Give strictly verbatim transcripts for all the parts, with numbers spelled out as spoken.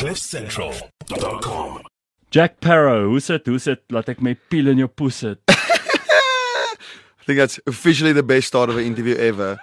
cliff central dot com. Jack Parow, hoe sit, hoe sit, laat ek my piel in jou poes sit. I think that's officially the best start of an interview ever.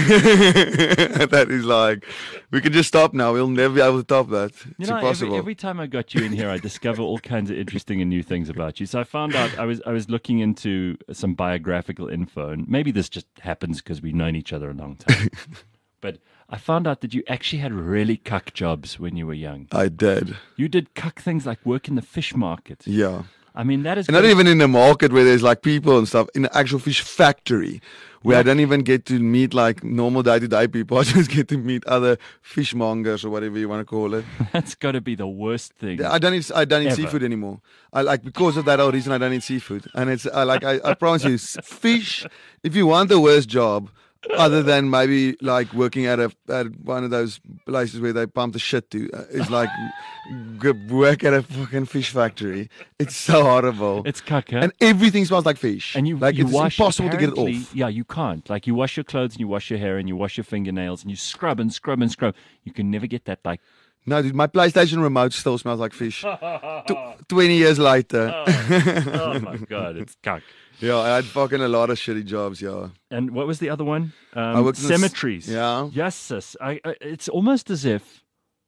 That is like, we can just stop now. We'll never be able to top that. It's You know, impossible. every, every time I got you in here, I discover all kinds of interesting and new things about you. So I found out I was I was looking into some biographical info, and maybe this just happens because we've known each other a long time. But I found out that you actually had really cuck jobs when you were young. I did. You did cuck things like work in the fish market. Yeah. I mean, that is And not even in the market where there's like people and stuff, in the actual fish factory where I don't even get to meet like normal day-to-day people. I just get to meet other fishmongers or whatever you want to call it. That's got to be the worst thing. I don't eat, I don't eat Ever. seafood anymore. I like, because of that whole reason I don't eat seafood. And it's I like, I, I promise you, s- fish, if you want the worst job, other than maybe like working at a at one of those places where they pump the shit to, uh, is like g- work at a fucking fish factory. It's so horrible. It's cuck, huh? And everything smells like fish. And you, like you it's wash, impossible to get it apparently- off. Yeah, you can't. Like you wash your clothes and you wash your hair and you wash your fingernails and you scrub and scrub and scrub. You can never get that like. No, dude, my PlayStation remote still smells like fish. Tw- Twenty years later. Oh my god, it's cuck. Yeah, I had fucking a lot of shitty jobs. Yeah. And what was the other one? Um, worked in the s- cemeteries. yeah. Yes, sis. I, I, it's almost as if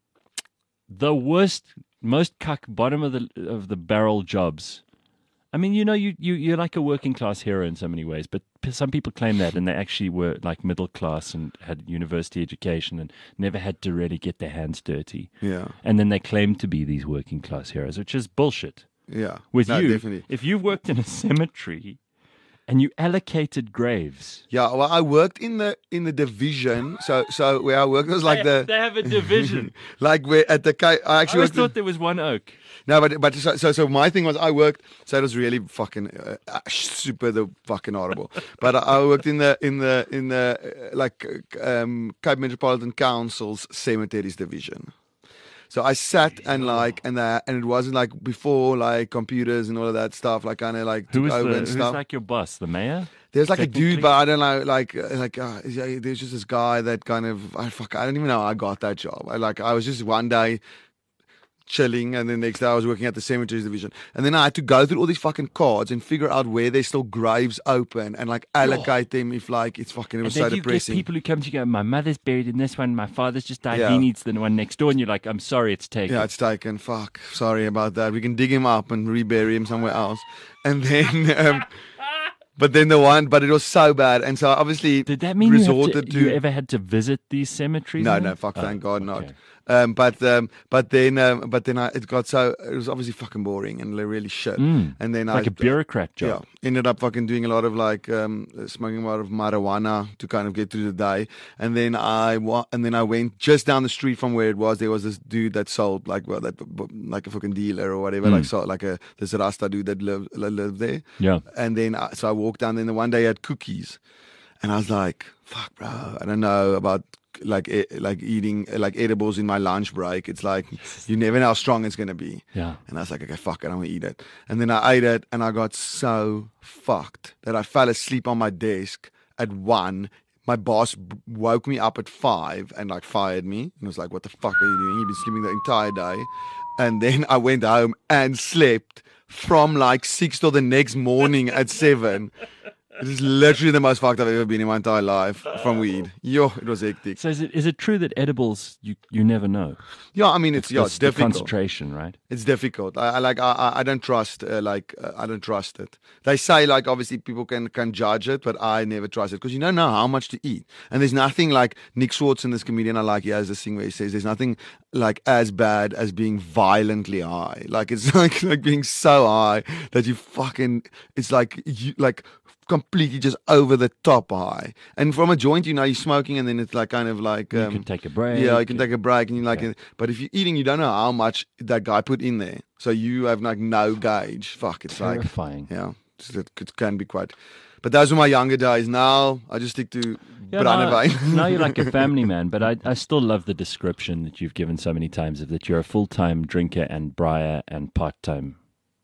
the worst, most cuck, bottom of the of the barrel jobs. I mean, you know, you, you, you're like a working class hero in so many ways, but p- some people claim that, and they actually were like middle class and had university education and never had to really get their hands dirty. Yeah. And then they claim to be these working class heroes, which is bullshit. Yeah. With no, you, definitely. if you worked in a cemetery and you allocated graves, Yeah, well, I worked in the in the division. So so where I worked was like they, the they have a division. like where at the K. I I actually always worked in- thought there was one oak. no, but but so, so so my thing was I worked. So it was really fucking uh, uh, super the fucking horrible. But I, I worked in the in the in the uh, like uh, um, Cape Metropolitan Council's cemeteries division. So I sat and like and that and it wasn't like before like computers and all of that stuff. Like kind of like Who took was over the, and who's stuff. like your boss, the mayor? There's like a Technically? dude, but I don't know, like, uh, like uh, yeah, there's just this guy that kind of, I fuck, I don't even know how I got that job. I like, I was just one day chilling, and then next day I was working at the cemeteries division, and then I had to go through all these fucking cards and figure out where there's still graves open and like allocate them if like it's fucking. It was And so then you get depressing. people who come to you go, my mother's buried in this one, my father's just died, Yeah. he needs the one next door. And you're like, I'm sorry, it's taken. Yeah, it's taken. Fuck, sorry about that. We can dig him up and rebury him somewhere else, and then. Um, But then the one, but it was so bad, and so I obviously Did that mean you, have resorted to, you ever had to visit these cemeteries? No, now? no, fuck, Oh, thank God not. okay. Um, but um, but then um, but then I, it got so it was obviously fucking boring and really shit. Mm, and then like I a bureaucrat job. Yeah, ended up fucking doing a lot of like um, smoking a lot of marijuana to kind of get through the day. And then I wa- and then I went just down the street from where it was. There was this dude that sold like well, that like a fucking dealer or whatever, Mm. like sold like a this Rasta dude that lived lived there. Yeah. And then I, so I walked down. Then the one day he had cookies, and I was like, "Fuck, bro, I don't know about." Like e- like eating like edibles in my lunch break. It's like you never know how strong it's gonna be. Yeah. And I was like, okay, fuck it, I'm gonna eat it. And then I ate it, and I got so fucked that I fell asleep on my desk at one. My boss b- woke me up at five and like fired me and was like, "What the fuck are you doing? You've been sleeping the entire day." And then I went home and slept from like six till the next morning at seven. It is literally the most fucked I've ever been in my entire life from weed. Yo, it was hectic. So is it is it true that edibles you you never know? Yeah, I mean it's yeah, it's the difficult. concentration, right? It's difficult. I, I like. I, I- I don't trust. Uh, like. Uh, I don't trust it. They say like obviously people can can judge it, but I never trust it because you don't know how much to eat. And there's nothing like Nick Swartzen, this comedian I like. He has this thing where he says there's nothing like as bad as being violently high. Like it's like like being so high that you fucking. It's like you like. completely just over the top high. And from a joint, you know, you're smoking, and then it's like kind of like You um, can take a break. yeah, you can take a break, and you like Yeah. it. But if you're eating, you don't know how much that guy put in there, so you have like no gauge. Fuck, it's like Terrifying. yeah, it's- it, it can be quite. But those were my younger days. Now I just stick to Yeah, now, Brandewijn. now you're like a family man, but I, I still love the description that you've given so many times of that you're a full-time drinker and briar and part-time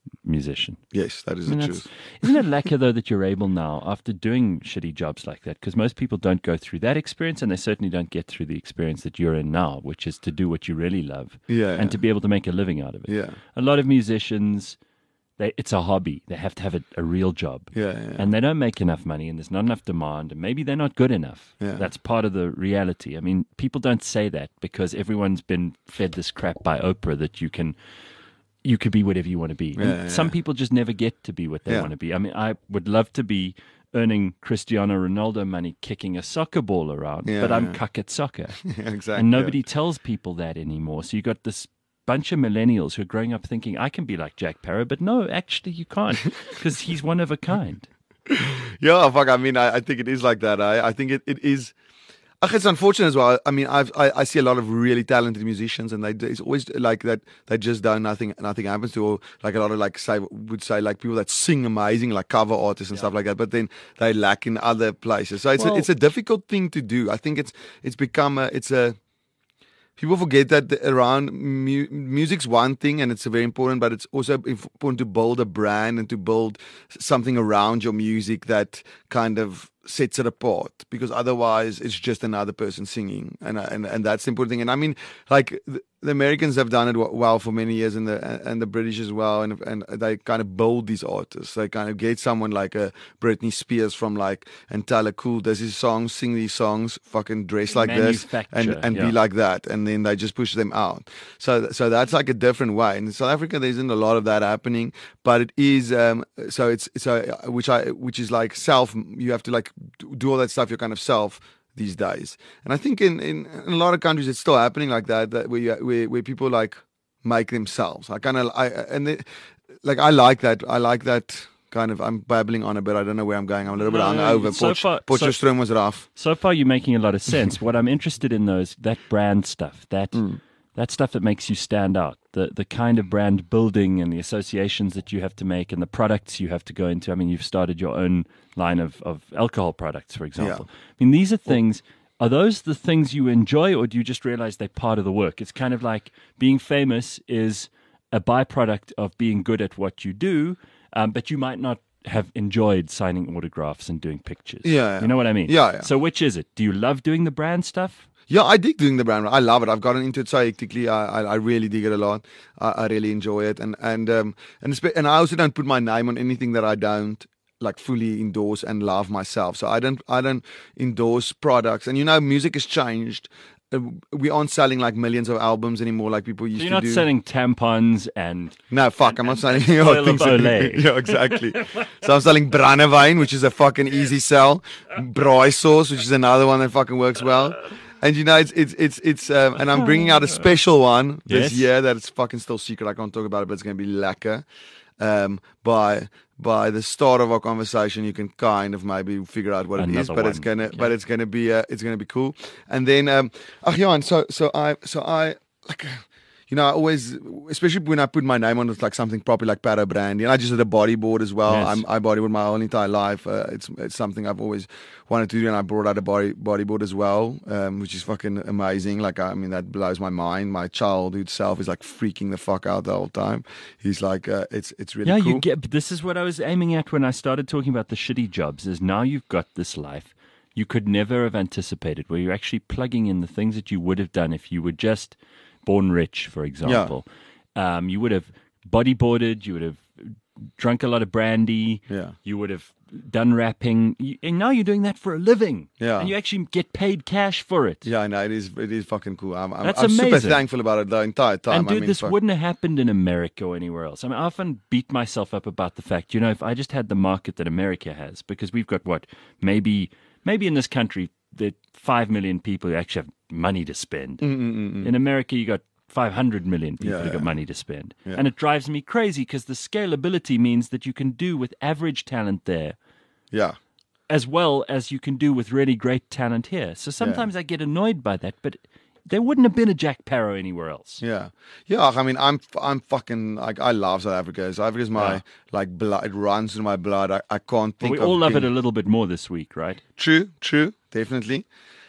musician. Yes, that is I mean, the that's- truth. Isn't it lacquer, though, that you're able now, after doing shitty jobs like that, because most people don't go through that experience, and they certainly don't get through the experience that you're in now, which is to do what you really love Yeah, and yeah. to be able to make a living out of it. Yeah. A lot of musicians, they, it's a hobby. They have to have a, a real job. Yeah, yeah. And they don't make enough money, and there's not enough demand, and maybe they're not good enough. Yeah. That's part of the reality. I mean, people don't say that because everyone's been fed this crap by Oprah that you can you could be whatever you want to be. And Yeah, yeah. some people just never get to be what they Yeah. want to be. I mean, I would love to be earning Cristiano Ronaldo money kicking a soccer ball around, Yeah, but I'm yeah. cuck at soccer. Yeah, exactly. And nobody tells people that anymore. So you got this bunch of millennials who are growing up thinking, I can be like Jack Parrow, but no, actually you can't because he's one of a kind. Yeah, fuck. I mean, I, I think it is like that. I, I think it, it is. Ach, it's unfortunate as well. I mean, I've, I I see a lot of really talented musicians, and they it's always like that. They just don't nothing nothing happens to. Or like a lot of like say would say like people that sing amazing, like cover artists and stuff like that. But then they lack in other places. So it's Well- a, it's a difficult thing to do. I think it's it's become a it's a. People forget that the- around mu- music's one thing, and it's very important, but it's also important to build a brand and to build something around your music that kind of sets it apart. Because otherwise, it's just another person singing, and and and that's the important thing. And I mean, like the, the Americans have done it w- well for many years, and the and the British as well, and and they kind of build these artists. They kind of get someone like a Britney Spears from like and tell her, cool, does these songs, sing these songs, fucking dress like this, and Manufacture, and yeah. be like that, and then they just push them out. So so that's like a different way. In South Africa, there isn't a lot of that happening, but it is. Um, so it's so which I which is like self. You have to like do all that stuff. You're kind of self these days, and I think in, in, in a lot of countries it's still happening like that. That where you, where, where people like make themselves. I kind of I and they, like I like that. I like that. Kind of, I'm babbling on a bit. I don't know where I'm going. I'm a little bit No, hungover. so far- so- Potchefstroom was rough. So far, you're making a lot of sense. What I'm interested in, though, is that brand stuff, that that stuff that makes you stand out, the the kind of brand building and the associations that you have to make and the products you have to go into. I mean, you've started your own line of, of alcohol products, for example. I mean, these are things. Are those the things you enjoy, or do you just realize they're part of the work? It's kind of like being famous is a byproduct of being good at what you do, um, but you might not have enjoyed signing autographs and doing pictures. Yeah, yeah. You know what I mean? Yeah, yeah. So which is it? Do you love doing the brand stuff? Yeah, I dig doing the brand. I love it. I've gotten into it so hectically. I, I, I really dig it a lot. I, I really enjoy it, and and um and espe- and I also don't put my name on anything that I don't like fully endorse and love myself. So I don't I don't endorse products. And you know, music has changed. Uh, We aren't selling like millions of albums anymore, like people used So you're to not do. selling tampons and No, fuck, I'm not selling oil of things that- Olay. Yeah, exactly. So I'm selling Brandewijn, which is a fucking easy sell. Braai sauce, which is another one that fucking works well. And you know, it's it's it's it's um, and I'm bringing out a special one this Yes. year that it's fucking still secret. I can't talk about it, but it's going to be lekker. Um, by by the start of our conversation, you can kind of maybe figure out what it is, Another but it's one. gonna Okay. but it's gonna be uh, it's gonna be cool. And then um, ach ja, and so so I so I like. You know, I always, especially when I put my name on it, like something proper like Parrow Brandy, and I just did a bodyboard as well. Yes. I'm, I bodyboard my whole entire life. Uh, it's it's something I've always wanted to do, and I brought out a body bodyboard as well, um, which is fucking amazing. Like, I mean, that blows my mind. My childhood self is like freaking the fuck out the whole time. He's like, uh, it's it's really yeah, cool. you get. But this is what I was aiming at when I started talking about the shitty jobs. Is now you've got this life you could never have anticipated, where you're actually plugging in the things that you would have done if you were just born rich, for example. Um, you would have bodyboarded, you would have drunk a lot of brandy, Yeah. you would have done rapping, you, and now you're doing that for a living. Yeah. And you actually get paid cash for it. Yeah, I know it is. It is fucking cool. I'm, I'm, That's I'm super amazing. thankful about it the entire time. And dude, I mean, this fuck. wouldn't have happened in America or anywhere else. I mean, I often beat myself up about the fact, you know, if I just had the market that America has, because we've got what, maybe, maybe in this country, there are five million people who actually have money to spend. In America, you got five hundred million people Yeah, who got yeah. money to spend. Yeah. And it drives me crazy because the scalability means that you can do with average talent there Yeah. as well as you can do with really great talent here. So sometimes I get annoyed by that, but there wouldn't have been a Jack Parrow anywhere else. Yeah, yeah. I mean, I'm I'm fucking like I love South Africa. South Africa is my Yeah. like blood. It runs in my blood. I, I can't But think. we of all love it being- a little bit more this week, right? True, true, definitely,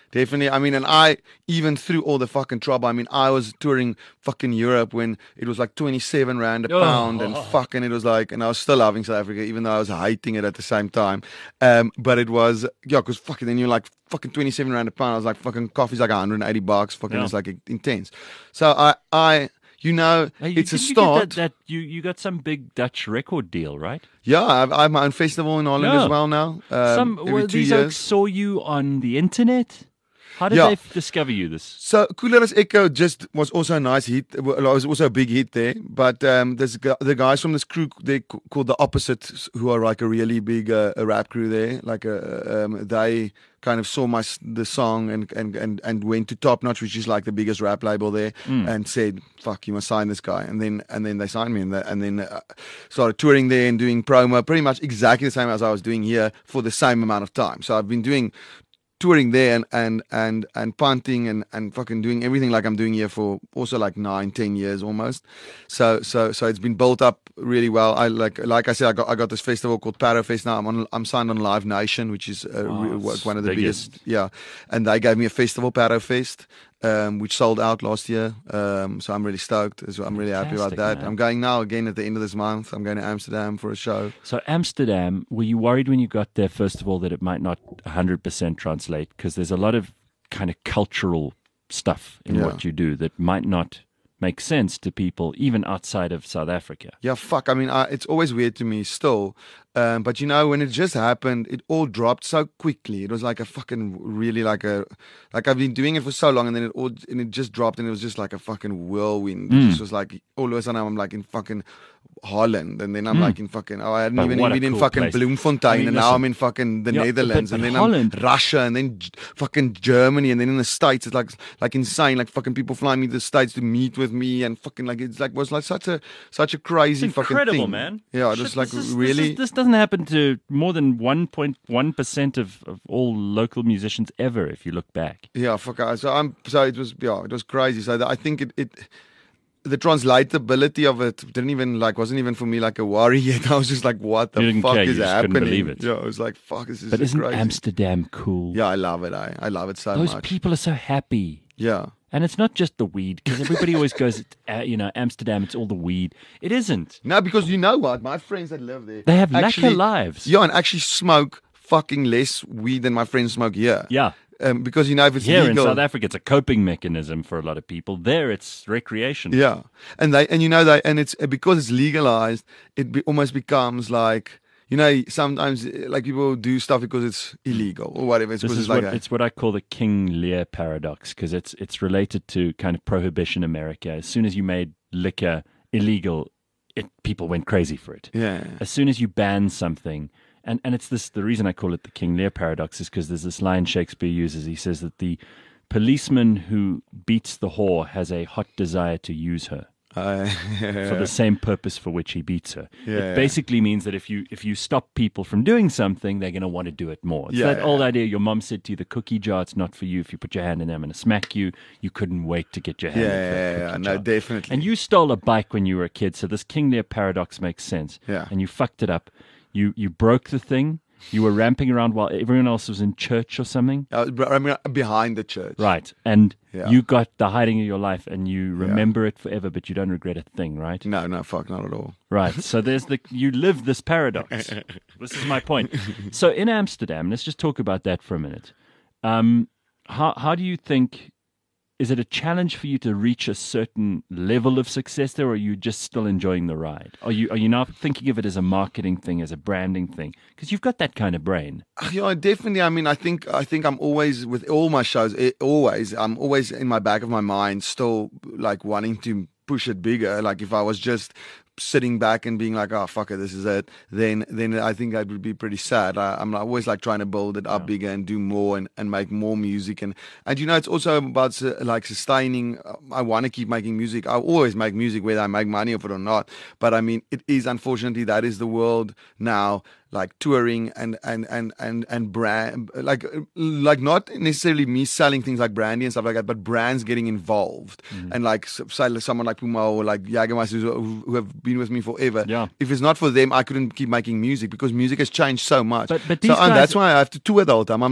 Definitely. I mean, and I, even through all the fucking trouble, I mean, I was touring fucking Europe when it was like twenty-seven rand a Oh. pound and fucking it was like, and I was still loving South Africa, even though I was hating it at the same time. Um, but it was, yeah, because fucking then you're like, fucking twenty-seven rand a pound. I was like, fucking coffee's like one hundred eighty bucks. Fucking Yeah. it's like intense. So I, I, you know, Hey, you- it's a didn't you get start. That, that you you got some big Dutch record deal, right? Yeah, I've, I have my own festival in Holland Yeah. as well now. Um, some every well, two these years. oaks saw you on the internet. How did Yeah. they f- discover you? This So Cooler as Echo just was also a nice hit. It was also a big hit there. But um, there's gu- the guys from this crew they c- called the Opposite, who are like a really big uh, a rap crew there. Like a, um, they kind of saw my s- the song and, and, and, and went to Top Notch, which is like the biggest rap label there, and said, "Fuck, you must sign this guy." And then and then they signed me, and, the, and then uh, started touring there and doing promo, pretty much exactly the same as I was doing here for the same amount of time. So I've been doing touring there and and and and punting and and fucking doing everything like I'm doing here for also like nine ten years almost. So so so it's been built up really well. I like like I said I got I got this festival called Parafest now. I'm on I'm signed on Live Nation, which is uh, Wow, re- it's one of the biggest. biggest. Yeah, and they gave me a festival, Parafest, um, which sold out last year. Um, so I'm really stoked. So I'm really happy about Fantastic, that. man. I'm going now again at the end of this month. I'm going to Amsterdam for a show. So Amsterdam, were you worried when you got there, first of all, that it might not one hundred percent translate? Because there's a lot of kind of cultural stuff in Yeah. what you do that might not make sense to people even outside of South Africa. Yeah, fuck. I mean, I, it's always weird to me still. Um, but you know, when it just happened, it all dropped so quickly. It was like a fucking really like a like I've been doing it for so long, and then it all and it just dropped, and it was just like a fucking whirlwind. It just was like all of a sudden I'm like in fucking Holland, and then I'm like in fucking oh I hadn't But even what a been in cool fucking place. Bloemfontein, I mean, and now listen. I'm in fucking the Yeah, Netherlands, but- and but then Holland- I'm Russia, and then J- fucking Germany, and then in the States. It's like like insane. Like fucking people flying me to the States to meet with me, and fucking like it's like was like such a such a crazy It's fucking incredible, thing. man. Yeah, it Shit, was like this is- really. This, is, this doesn't happen to more than one point one percent of, of all local musicians ever, if you look back. Yeah, fuck. I- So I'm. So it was. Yeah, it was crazy. So that I think it. it the translatability of it didn't even like wasn't even for me like a worry yet. I was just like, what the You didn't fuck care, is you just couldn't happening? believe it. Yeah, I was like, fuck, this is But isn't crazy. Amsterdam cool? Yeah, I love it. I I love it so Those much. people are so happy. Yeah. And it's not just the weed, because everybody always goes, uh, you know, Amsterdam, it's all the weed. It isn't. No, because you know what? My friends that live there, They have actually, lacquer lives. Yeah, and actually smoke fucking less weed than my friends smoke here. Yeah. Um, because you know if it's Here legal. in South Africa, it's a coping mechanism for a lot of people. There, it's recreation. Yeah, and they and you know they and it's because it's legalized, it be, almost becomes like you know sometimes like people do stuff because it's illegal or whatever. It's This because is it's like what a, it's what I call the King Lear paradox, because it's it's related to kind of prohibition America. As soon as you made liquor illegal, it people went crazy for it. yeah, As soon as you ban something, and, and it's this the reason I call it the King Lear paradox is because there's this line Shakespeare uses. He says that the policeman who beats the whore has a hot desire to use her uh, for the same purpose for which he beats her. Yeah, it yeah. basically means that if you if you stop people from doing something, they're going to want to do it more. It's Yeah, that yeah, old yeah. idea your mom said to you, the cookie jar, it's not for you. If you put your hand in there, I'm going to smack you. You couldn't wait to get your hand yeah, in that yeah, yeah, cookie no, jar. definitely. And you stole a bike when you were a kid, so this King Lear paradox makes sense. Yeah. And you fucked it up. You you broke the thing. You were ramping around while everyone else was in church or something. I was, I mean, behind the church. Right. And Yeah. you got the hiding of your life and you remember it forever, but you don't regret a thing, right? No, no, fuck, not at all. Right. So there's the you live this paradox. This is my point. So in Amsterdam, let's just talk about that for a minute. Um, how how do you think is it a challenge for you to reach a certain level of success there, or are you just still enjoying the ride? Are you are you now thinking of it as a marketing thing, as a branding thing? Because you've got that kind of brain. Yeah, definitely. I mean, I think I think I'm always with all my shows. It, always, I'm always in my back of my mind, still like wanting to push it bigger. Like if I was just sitting back and being like, "Oh fuck it, this is it," then then I think I would be pretty sad. I, I'm always like trying to build it up bigger and do more and, and make more music and and you know it's also about su- like sustaining. uh, I want to keep making music. I always make music whether I make money of it or not. But I mean, it is unfortunately that is the world now. Like touring and and and and and brand like like not necessarily me selling things like brandy and stuff like that, but brands getting involved and like s- say someone like Puma or like Jagermeister who, who have been with me forever. Yeah. If it's not for them, I couldn't keep making music because music has changed so much. But- but so these um, guys- that's why I have to tour the whole time. I'm like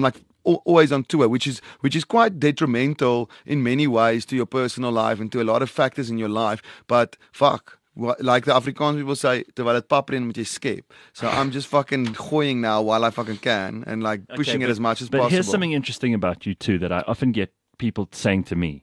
al- always on tour, which is which is quite detrimental in many ways to your personal life and to a lot of factors in your life. But fuck. Like the Afrikaans people say, terwyl dit pap reën moet jy skep. So I'm just fucking gooiing now while I fucking can and like pushing Okay, it but- as much as but possible. here's something interesting about you too that I often get people saying to me.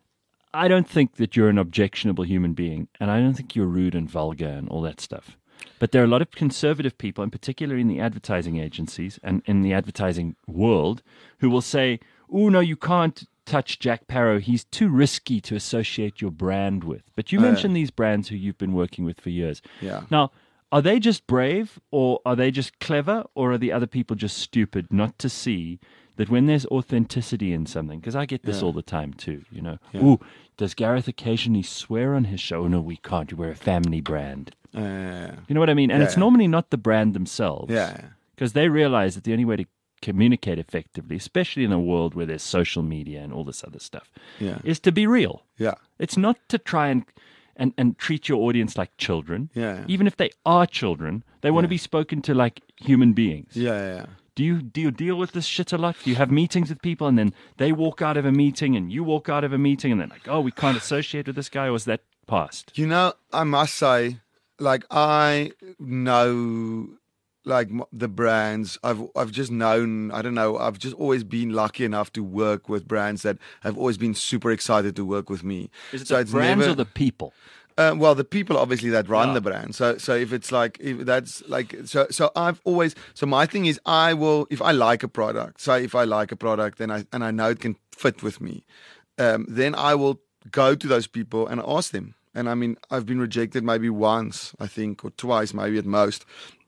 I don't think that you're an objectionable human being, and I don't think you're rude and vulgar and all that stuff. But there are a lot of conservative people, in particular in the advertising agencies and in the advertising world, who will say, "Oh no, you can't touch Jack Parrow. He's too risky to associate your brand with." But you Uh, mentioned these brands who you've been working with for years. Yeah. Now, are they just brave, or are they just clever, or are the other people just stupid not to see that when there's authenticity in something? Because I get this Yeah. all the time too. You know, Yeah. ooh, does Gareth occasionally swear on his show? No, we can't. We're a family brand. Uh, You know what I mean? And Yeah, it's yeah. normally not the brand themselves. yeah. Because they realize that the only way to communicate effectively, especially in a world where there's social media and all this other stuff, Yeah. is to be real. Yeah. It's not to try and and, and treat your audience like children. Yeah. Even if they are children, they want to Yeah. be spoken to like human beings. Yeah, yeah, yeah. Do you do you deal with this shit a lot? Do you have meetings with people and then they walk out of a meeting and you walk out of a meeting and they're like, oh, we can't associate with this guy, or is that past? You know, I must say, like I know, like m- the brands. I've I've just known. I don't know. I've just always been lucky enough to work with brands that have always been super excited to work with me. Is it so the it's brands never, or the people? Uh, well, the people obviously that run Yeah. the brand. So, so if it's like if that's like so, so I've always so my thing is I will if I like a product. Say if I like a product and I and I know it can fit with me, um, then I will go to those people and ask them. And I mean, I've been rejected maybe once, I think, or twice, maybe at most,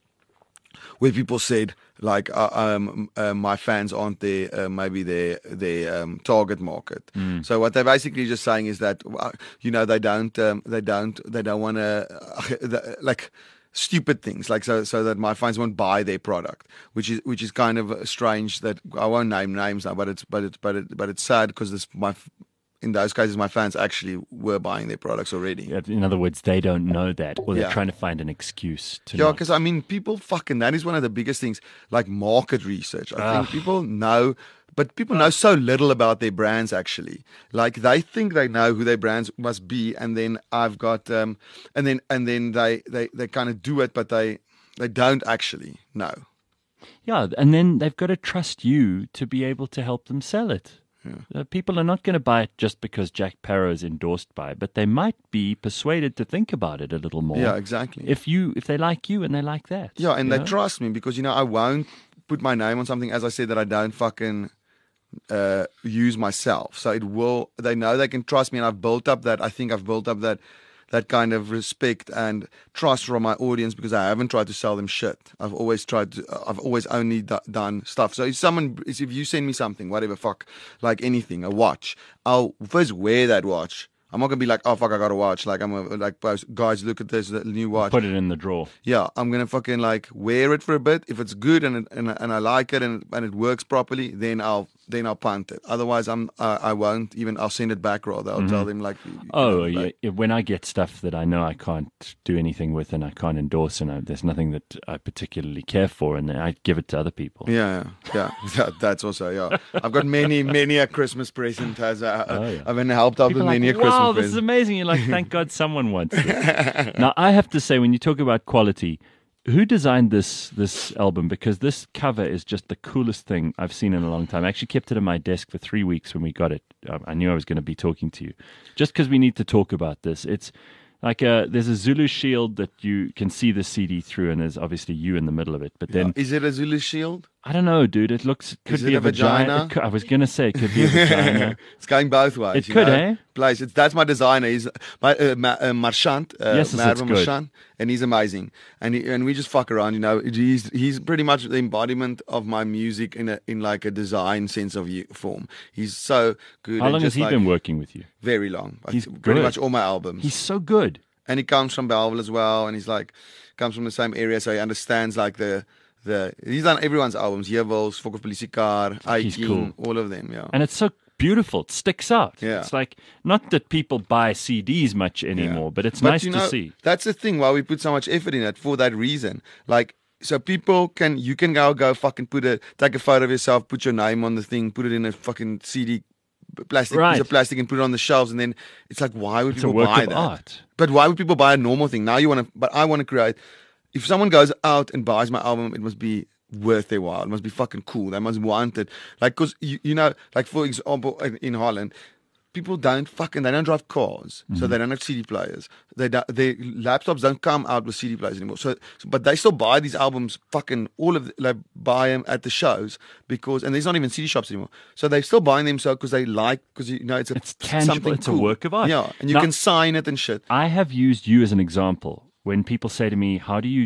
where people said like, uh, um, uh, my fans aren't their uh, maybe their their um, target market. Mm. So what they're basically just saying is that uh, you know they don't um, they don't they don't want to uh, like stupid things like so so that my fans won't buy their product, which is which is kind of strange. That I won't name names now, but it's but it's but it but it's sad because this my. In those cases, my fans actually were buying their products already. Yeah, in other words, they don't know that, or they're Yeah. trying to find an excuse to Yeah, not. because I mean, people fucking, that is one of the biggest things, like market research. I think Ugh. people know, but people know so little about their brands actually. Like they think they know who their brands must be, and then I've got, um, and then and then they they they kind of do it, but they they don't actually know. Yeah, and then they've got to trust you to be able to help them sell it. Uh, people are not going to buy it just because Jack Parrow is endorsed by it, but they might be persuaded to think about it a little more. Yeah, exactly. If you if they like you and they like that. Yeah, and you they know? trust me because you know I won't put my name on something, as I said, that I don't fucking uh, use myself. So it will. They know they can trust me, and I've built up that. I think I've built up that that kind of respect and trust from my audience because I haven't tried to sell them shit. I've always tried to. I've always only d- done stuff. So if someone, if you send me something, whatever, fuck, like anything, a watch, I'll first wear that watch. I'm not gonna be like, oh fuck, I got a watch. Like I'm a, like, guys, look at this the new watch. Put it in the drawer. Yeah, I'm gonna fucking like wear it for a bit. If it's good and it, and and I like it and and it works properly, then I'll then I'll punt it. Otherwise, I'm uh, I won't even. I'll send it back rather. I'll tell them like, you- you Oh, know, yeah. like- yeah, when I get stuff that I know I can't do anything with and I can't endorse and I, there's nothing that I particularly care for, and I give it to other people. yeah, yeah, yeah. That's also yeah. I've got many many a Christmas present as a, Oh, yeah. I've been helped out People with are many like, a Christmas wow, this is present. amazing. You're like, thank God someone wants this. Now, I have to say, when you talk about quality, who designed this this album? Because this cover is just the coolest thing I've seen in a long time. I actually kept it in my desk for three weeks when we got it. Um, I knew I was going to be talking to you. Just because we need to talk about this. It's like a, there's a Zulu shield that you can see the C D through, and there's obviously you in the middle of it. But then, Is it a Zulu shield? I don't know, dude. It looks, could Is it be a a vagina. vagina? It could, I was going to say it could be a vagina. It's going both ways. It you could, know? eh? Place. It's, that's my designer. He's my uh, Ma, uh, Marchand. Uh, Yes, yes, it's Mervin good. Marchand, and he's amazing. And he, and we just fuck around. You know, he's he's pretty much the embodiment of my music in a in like a design sense of you, form. He's so good. How and long has just he like, been working with you? Very long. I He's think pretty good. much all my albums. He's so good. and he comes from Belleville as well, and he's like comes from the same area, so he understands like the. The, he's done everyone's albums, Jewels, Fok of Polisie Car, He's eighteen, cool. all of them, yeah. And it's so beautiful. It sticks out. Yeah. It's like, not that people buy C Ds much anymore, but it's But nice you to know, see. That's the thing why we put so much effort in it for that reason. Like so people can you can go go fucking put a take a photo of yourself, put your name on the thing, put it in a fucking C D plastic Right. piece of plastic and put it on the shelves, and then it's like, why would It's a people work buy of that? art. But why would people buy a normal thing? Now you want to, but I want to create. If someone goes out and buys my album, it must be worth their while. It must be fucking cool. They must want it. Like, cause you, you know, like for example, in, in Holland, people don't fucking, they don't drive cars, Mm-hmm. so they don't have C D players. They don't, their laptops don't come out with C D players anymore. So, so, but they still buy these albums, fucking all of, the, like, buy them at the shows because, and there's not even C D shops anymore. So they're still buying them so because they like, because you know it's a It's tangible. something It's cool. a work of art. Yeah, and you Now- can sign it and shit. I have used you as an example when people say to me, how do you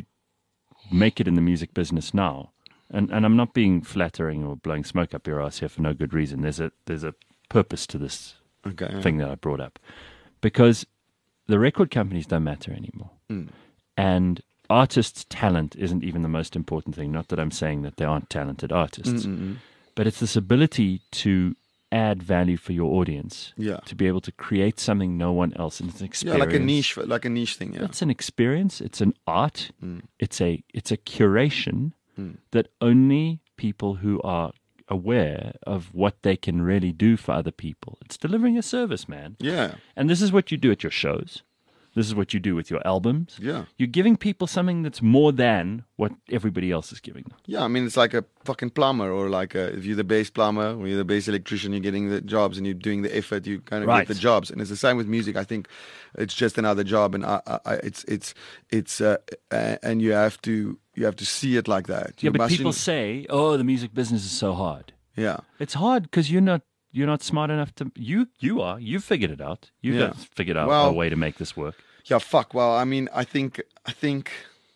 make it in the music business now? And and I'm not being flattering or blowing smoke up your ass here for no good reason. There's a there's a purpose to this Okay. yeah. thing that I brought up. Because the record companies don't matter anymore. Mm. And artists' talent isn't even the most important thing. Not that I'm saying that there aren't talented artists. Mm-mm-mm. But it's this ability to add value for your audience. Yeah. To be able to create something no one else. And it's an Yeah, experience. like a niche, like a niche thing. Yeah. It's an experience. It's an art. Mm. It's a it's a curation Mm. that only people who are aware of what they can really do for other people. It's delivering a service, man. Yeah. And this is what you do at your shows. This is what you do with your albums. Yeah. You're giving people something that's more than what everybody else is giving them. Yeah, I mean, it's like a fucking plumber, or like a, if you're the best plumber or you're the best electrician, you're getting the jobs and you're doing the effort, you kind of Right. get the jobs. And it's the same with music. I think it's just another job, and I, I, I, it's it's it's uh, uh, and you have to you have to see it like that. Yeah, You but mustn't- people say, "Oh, the music business is so hard." yeah, It's hard because you're not you're not smart enough to. You you are. You've figured it out. You've Yeah. got figured out Well- a way to make this work. yeah, fuck. Well, I mean, I think I think.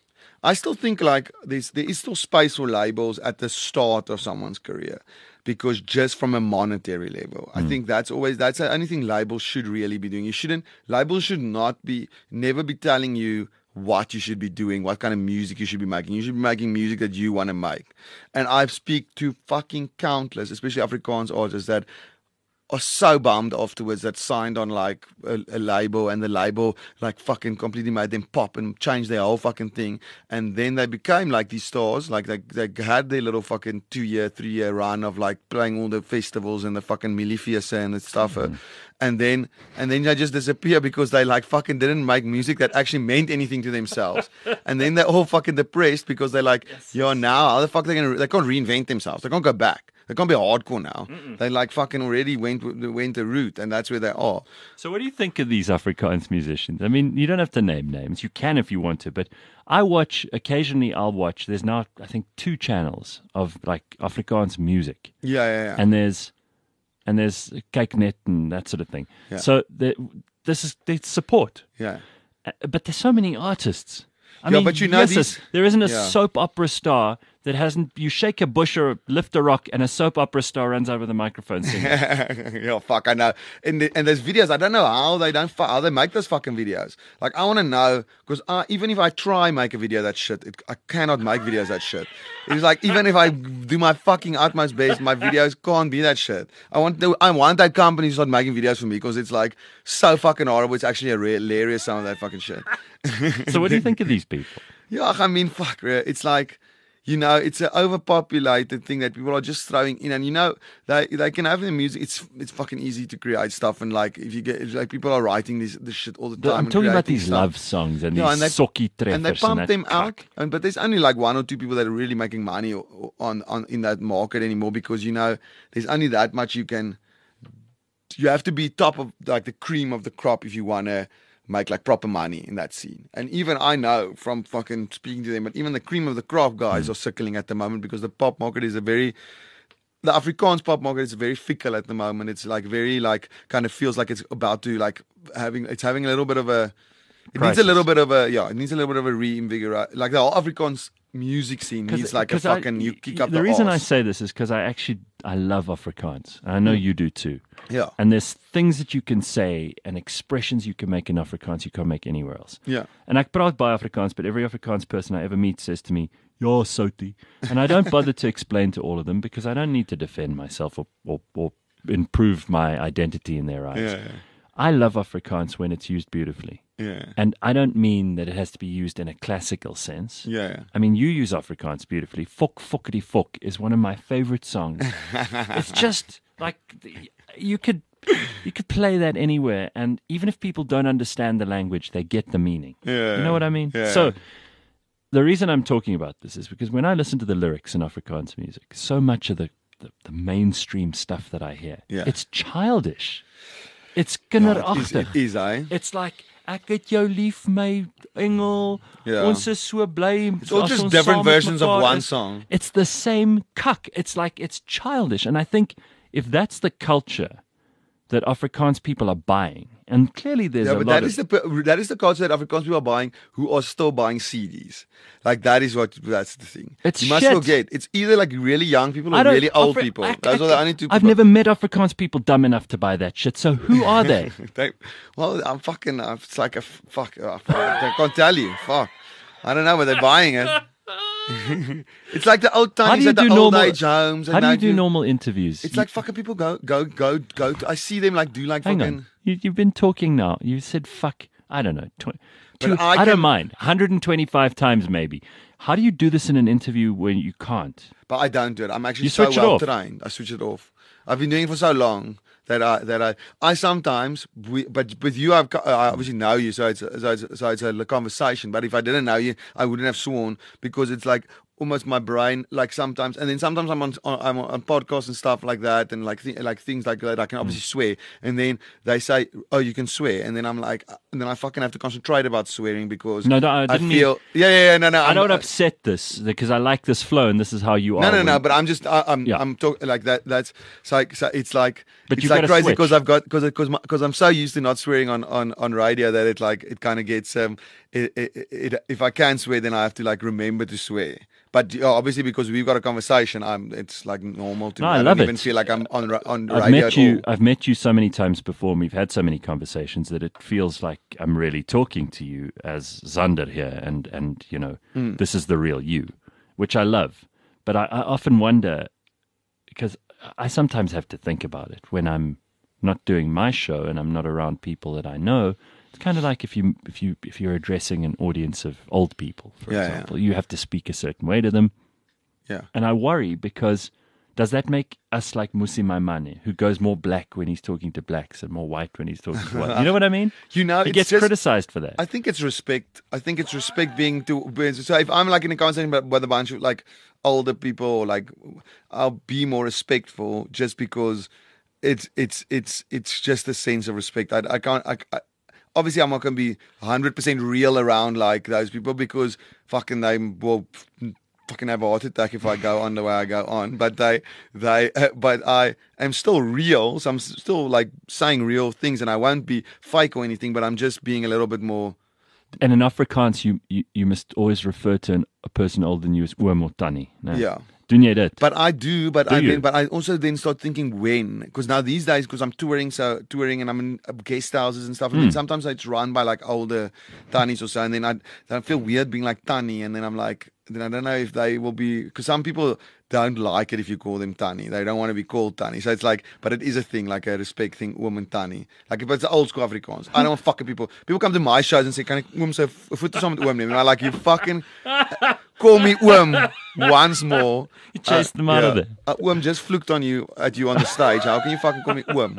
I still think like there's there is still space for labels at the start of someone's career, because just from a monetary level, I think that's always that's the only thing labels should really be doing. You shouldn't labels should not be never be telling you what you should be doing, what kind of music you should be making. You should be making music that you want to make. And I speak to fucking countless, especially Afrikaans artists that are so bummed afterwards that signed on like a, a label, and the label like fucking completely made them pop and changed their whole fucking thing, and then they became like these stars, like they they had their little fucking two year three year run of like playing all the festivals and the fucking Milifiese and the stuff, mm-hmm. and then and then they just disappear because they like fucking didn't make music that actually meant anything to themselves, and then they're all fucking depressed because they're like, yes, yo, now how the fuck they gonna they can't reinvent themselves, they can't go back. They can't be hardcore now. Mm-mm. They like fucking already went went the route, and that's where they are. So what do you think of these Afrikaans musicians? I mean, you don't have to name names. You can if you want to, but I watch, occasionally I'll watch, there's now, I think, two channels of like Afrikaans music. Yeah, yeah, yeah. And there's, and there's Kyknet and that sort of thing. Yeah. So the, this is, they support. Yeah. Uh, But there's so many artists. I Yeah, mean, but you know yes, these- there isn't a yeah. soap opera star that hasn't, you shake a bush or lift a rock and a soap opera star runs over the microphone singing. Yeah, fuck, I know. And the, and there's videos. I don't know how they don't fu- how they make those fucking videos. Like I want to know, because uh, even if I try make a video that shit, it, I cannot make videos that shit. It's like even if I do my fucking utmost best, my videos can't be that shit. I want the, I want that company to start making videos for me, because it's like so fucking horrible. It's actually a re- hilarious some of that fucking shit. So what do you think of these people? Yeah, I mean, fuck, re- it's like, you know, it's an overpopulated thing that people are just throwing in, and you know, they they can have their music. It's it's fucking easy to create stuff, and like if you get it's like people are writing this this shit all the time. I'm and talking about creating these stuff. love songs and Yeah, these and they- socky treffers and they pump that them out, crack. and but there's only like one or two people that are really making money o- o- on on in that market anymore, because you know there's only that much you can. You have to be top of like the cream of the crop if you want to make like proper money in that scene. And even I know from fucking speaking to them, but even the cream of the crop guys Mm. are circling at the moment, because the pop market is a very, the Afrikaans pop market is very fickle at the moment. It's like very like kind of feels like it's about to like having, it's having a little bit of a, it needs Crisis. a little bit of a, yeah, it needs a little bit of a reinvigorate. Like the whole Afrikaans music scene needs like a 'cause I- fucking, you kick up the the reason I arse. say this is because I actually I love Afrikaans. And I know you do too. Yeah. And there's things that you can say and expressions you can make in Afrikaans you can't make anywhere else. Yeah. And ek praat baie Afrikaans, but every Afrikaans person I ever meet says to me, "You're Soti." And I don't bother to explain to all of them, because I don't need to defend myself or or, or improve my identity in their eyes. Yeah, yeah. I love Afrikaans when it's used beautifully. Yeah. And I don't mean that it has to be used in a classical sense. Yeah, yeah. I mean, you use Afrikaans beautifully. Fok Fokkity Fok is one of my favorite songs. It's just like you could you could play that anywhere, and even if people don't understand the language, they get the meaning. Yeah. You know what I mean? Yeah. So the reason I'm talking about this is because when I listen to the lyrics in Afrikaans music, so much of the, the, the mainstream stuff that I hear, Yeah. it's childish. It's Ja, it is, kinderagtig. it is, eh? It's like ek het jou lief my engel. Ja. Ons is so bly. It's all as just ons different saam met versions of mekaar one is. song. It's the same cuck. It's like it's childish, and I think if that's the culture that Afrikaans people are buying, and clearly there's Yeah, a but lot that of is the pe- that is the culture that Afrikaans people are buying, who are still buying C Ds. Like that is what that's the thing. It's you must shit. forget it's either like really young people I or don't- really old Afri- people. I- Those I- are the only two. I've people. never met Afrikaans people dumb enough to buy that shit. So who are they? They, well, I'm fucking. I'm, it's like a f- fuck. Uh, fuck. I can't tell you. Fuck. I don't know, but they're buying it. It's like the old How do times you at the do old normal? age homes. How and do now you do normal interviews? It's You- like fucking people go go go go. To, I see them like do like hang fucking. on. You, you've been talking now. You said fuck. I don't know. Tw- two, I I, can- don't mind. one hundred twenty-five times maybe. How do you do this in an interview when you can't? But I don't do it. I'm actually You so switch it well off. trained. I switch it off. I've been doing it for so long that I that I I sometimes we, but with you I've got, I obviously know you, so it's so it's, so it's a conversation. But if I didn't know you, I wouldn't have sworn, because it's like almost my brain, like sometimes, and then sometimes I'm on, on I'm on podcasts and stuff like that, and like th- like things like that. I can obviously swear, and then they say, "Oh, you can swear," and then I'm like, and then I fucking have to concentrate about swearing because No, no, I didn't mean- feel yeah yeah yeah no no I I'm- don't upset this because I like this flow and this is how you are. No, no, when- no. But I'm just, I, I'm, Yeah. I'm talking like that. That's it's like, so it's like, But it's you like gotta crazy switch. because I've got because because because I'm so used to not swearing on on on radio that it like it kind of gets um, it, it, it if I can swear then I have to like remember to swear. But uh, obviously because we've got a conversation, I'm it's like normal to No, me. I don't love even it. feel like I'm on ra- on I've radio met at you. all. I've met you so many times before, and we've had so many conversations that it feels like I'm really talking to you as Zander here, and and you know, Hmm. this is the real you, which I love. But I, I often wonder because I sometimes have to think about it when I'm not doing my show and I'm not around people that I know. It's kind of like if you if you if you're addressing an audience of old people, for Yeah, yeah. example, you have to speak a certain way to them. Yeah. And I worry because does that make us like Musi Maimane, who goes more black when he's talking to blacks and more white when he's talking to white? You know what I mean? You know, He it's gets just- criticized for that. I think it's respect. I think it's respect being to. So if I'm like in a conversation about with a bunch of like older people, or like I'll be more respectful just because it's it's it's it's just a sense of respect. I I can't. I, I, obviously, I'm not going to be one hundred percent real around like those people because fucking they will fucking have a heart attack if I go on the way I go on. But they they uh, but I am still real. So I'm s- still like saying real things, and I won't be fake or anything. But I'm just being a little bit more. And in Afrikaans, you, you, you must always refer to an, a person older than you as oom or tannie. No? Yeah. Doen jy dit? But I do, but Do I you? then, but I also then start thinking when, because now these days, because I'm touring, so touring, and I'm in uh, guest houses and stuff, and Hmm. then sometimes it's run by like older tannies or so, and then I, then I feel weird being like tannie, and then I'm like, then I don't know if they will be, because some people don't like it if you call them tannie, they don't want to be called tannie, so it's like, but it is a thing, like a respect thing, woman tannie, like if it's old school Afrikaans, I don't want fucking people, people come to my shows and say, can I oom so voete saam met oom neem, and I'm like, you fucking call me oom once more. You chased them out of there. Uh, oom just fluked on you at you on the stage. How can you fucking call me oom?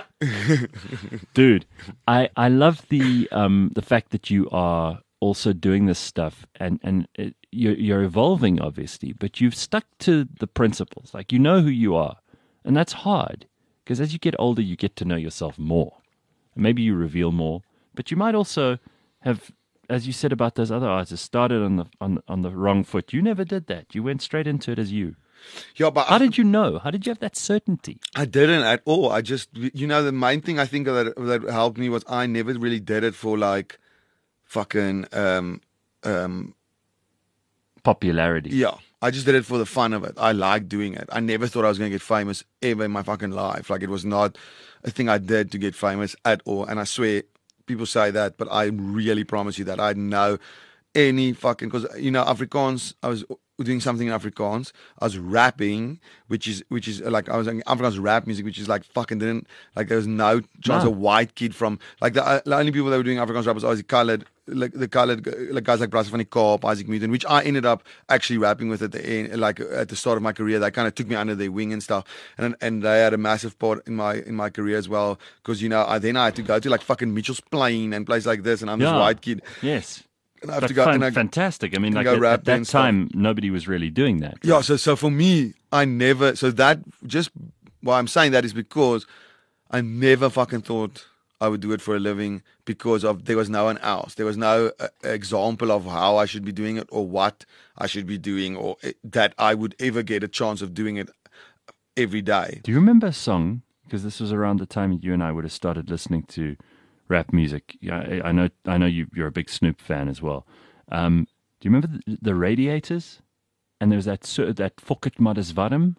Dude, I, I love the um the fact that you are also doing this stuff and and it, you're you're evolving obviously, but you've stuck to the principles. Like you know who you are, and that's hard because as you get older, you get to know yourself more. And maybe you reveal more, but you might also have, as you said about those other artists, started on the on on the wrong foot. You never did that. You went straight into it as you. Yeah, but How did you know? How did you have that certainty? I didn't at all. I just, you know, the main thing I think that that helped me was I never really did it for like fucking um um Popularity. yeah. I just did it for the fun of it. I liked doing it. I never thought I was going to get famous ever in my fucking life. Like it was not a thing I did to get famous at all. And I swear, people say that, but I really promise you that I know any fucking, because you know Afrikaans. I was doing something in Afrikaans. I was rapping, which is which is like I was doing Afrikaans rap music, which is like fucking didn't like there was no chance No. a white kid from like the, uh, the only people that were doing Afrikaans rap was obviously colored, like the colored like guys like Brass van die Kaap, Isaac Newton, which I ended up actually rapping with at the end, like at the start of my career. They kind of took me under their wing and stuff, and and they had a massive part in my in my career as well. Because you know, I then I had to go to like fucking Mitchell's Plain and places like this, and I'm this Yeah. white kid. Yes. And I have But to go fun, and I, fantastic. I mean, like go at, rap at there that and stuff. time, nobody was really doing that. Yeah, so so for me, I never. So that just why I'm saying that is because I never fucking thought I would do it for a living because of there was no one else. There was no uh, example of how I should be doing it or what I should be doing or it, that I would ever get a chance of doing it every day. Do you remember a song? Because this was around the time you and I would have started listening to rap music. Yeah, I, I know. I know you, you're a big Snoop fan as well. Um, do you remember the, the Radiators? And there was that so- that Fokket Maddes Warm.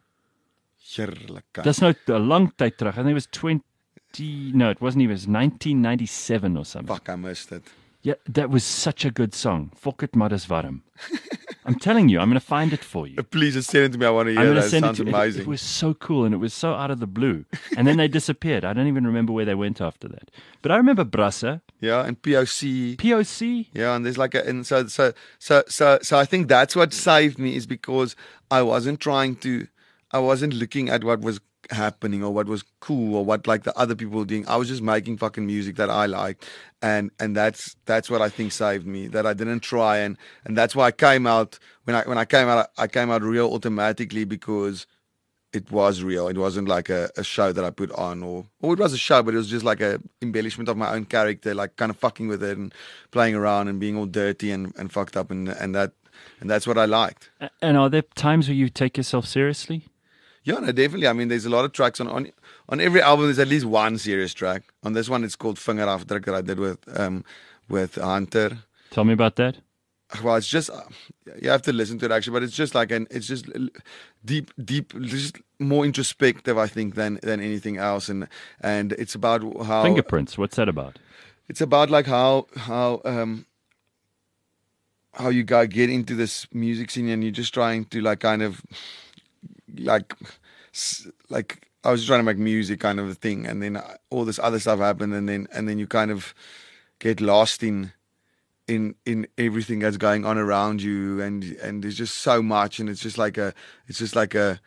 Heerlik. That's not a long tyd terug. I think it was twenty. No, it wasn't even. It was nineteen ninety-seven or something. Fuck, I missed it. Yeah, that was such a good song. Fokket Maddes Warm. I'm telling you, I'm going to find it for you. Please just send it to me. I want to I'm hear going to that. It send it sounds to you. It, amazing. it was so cool and it was so out of the blue. And then they disappeared. I don't even remember where they went after that. But I remember Brassa, Yeah, and P O C. P O C. Yeah, and there's like a and so so so so so I think that's what saved me is because I wasn't trying to I wasn't looking at what was happening or what was cool or what like the other people were doing. I was just making fucking music that I liked, and and that's that's what I think saved me. That I didn't try and and that's why I came out when I when I came out I came out real automatically because it was real. It wasn't like a, a show that I put on or or it was a show, but it was just like a embellishment of my own character, like kind of fucking with it and playing around and being all dirty and, and fucked up and and that and that's what I liked. A- And are there times where you take yourself seriously? Yeah, no, definitely. I mean, there's a lot of tracks on on on every album. There's at least one serious track. On this one, it's called Vingerafdruk that I did with um with Hunter. Tell me about that. Well, it's just uh, you have to listen to it actually, but it's just like an it's just deep, deep, just more introspective, I think, than than anything else, and and it's about how Fingerprints. What's that about? it's about like how how um how you guys get into this music scene and you're just trying to like kind of like s- like I was just trying to make music kind of a thing, and then all this other stuff happened, and then and then you kind of get lost in in in everything that's going on around you, and and there's just so much, and it's just like a it's just like a,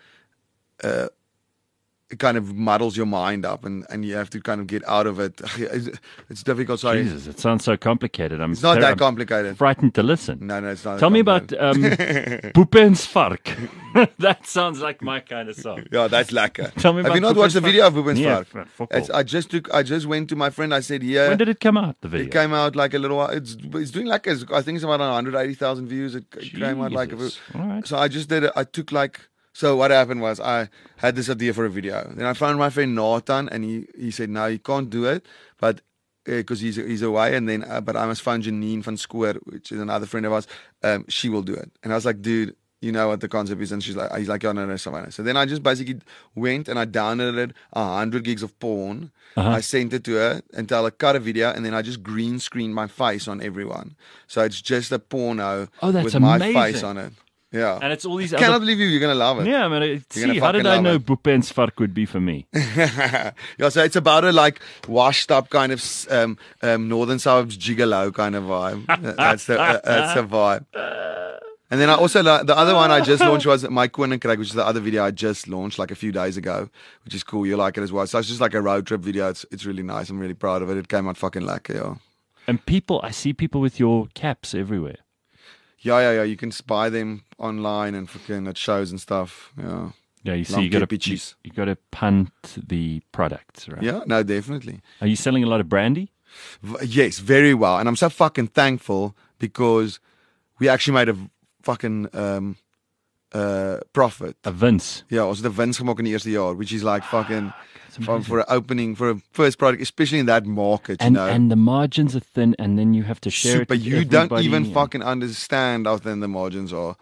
a it kind of muddles your mind up, and and you have to kind of get out of it. It's, it's difficult. Sorry, Jesus, it sounds so complicated. I'm it's not ter- that I'm complicated. frightened to listen. No, no, it's not. Tell that me about complicated. um, Boepens Vark. That sounds like my kind of song. Yeah, that's lekker. Tell me Have about you not watched the Boepens video of Vark? Boepens Yeah, Vark? fuck It's, off. I just took. I just went to my friend. I said, "Yeah." When did it come out, the video? It came out like a little while. It's it's doing like a, I think it's about one hundred eighty thousand views. It, it came out like a, Jesus. All right. so I just did it. I took like so what happened was I had this idea for a video. Then I found my friend Nathan and he he said no, you can't do it, but because he's he's away. And then uh, but I must find Janine van Schoor, which is another friend of ours. Um, she will do it. And I was like, dude, you know what the concept is? And she's like, he's like, oh no, no, Savannah. So then I just basically went and I downloaded a hundred gigs of porn. Uh-huh. I sent it to her until I cut a video, and then I just green screened my face on everyone. So it's just a porno Oh, that's with my amazing. face on it. Yeah. And it's all these I cannot other... believe you. You're gonna love it. Yeah, I mean, You're see, gonna how did fucking I love know it. Boepens Vark would be for me? Yeah, so it's about a like washed up kind of um, um, northern suburbs gigolo kind of vibe. That's the uh, that's the vibe. And then I also like the other one I just launched was My Koninkryk, which is the other video I just launched like a few days ago, which is cool. You like it as well. So it's just like a road trip video. It's it's really nice. I'm really proud of it. It came out fucking lekker, yeah. And people, I see people with your caps everywhere. Yeah, yeah, yeah. You can buy them online and fucking at shows and stuff. Yeah. Yeah, you see, Long you got to pitches. you, you got to punt the products, right? Yeah, no, definitely. Are you selling a lot of brandy? V- Yes, very well. And I'm so fucking thankful because we actually made a fucking um, uh, profit. A Vince. Ja, ons het 'n wins gemaak in die eerste jaar, which is like fucking That's for, amazing. for an opening for a first product, especially in that market, you And know. and the margins are thin, and then you have to share Super, it. With you don't everybody even and- fucking understand how thin the margins are.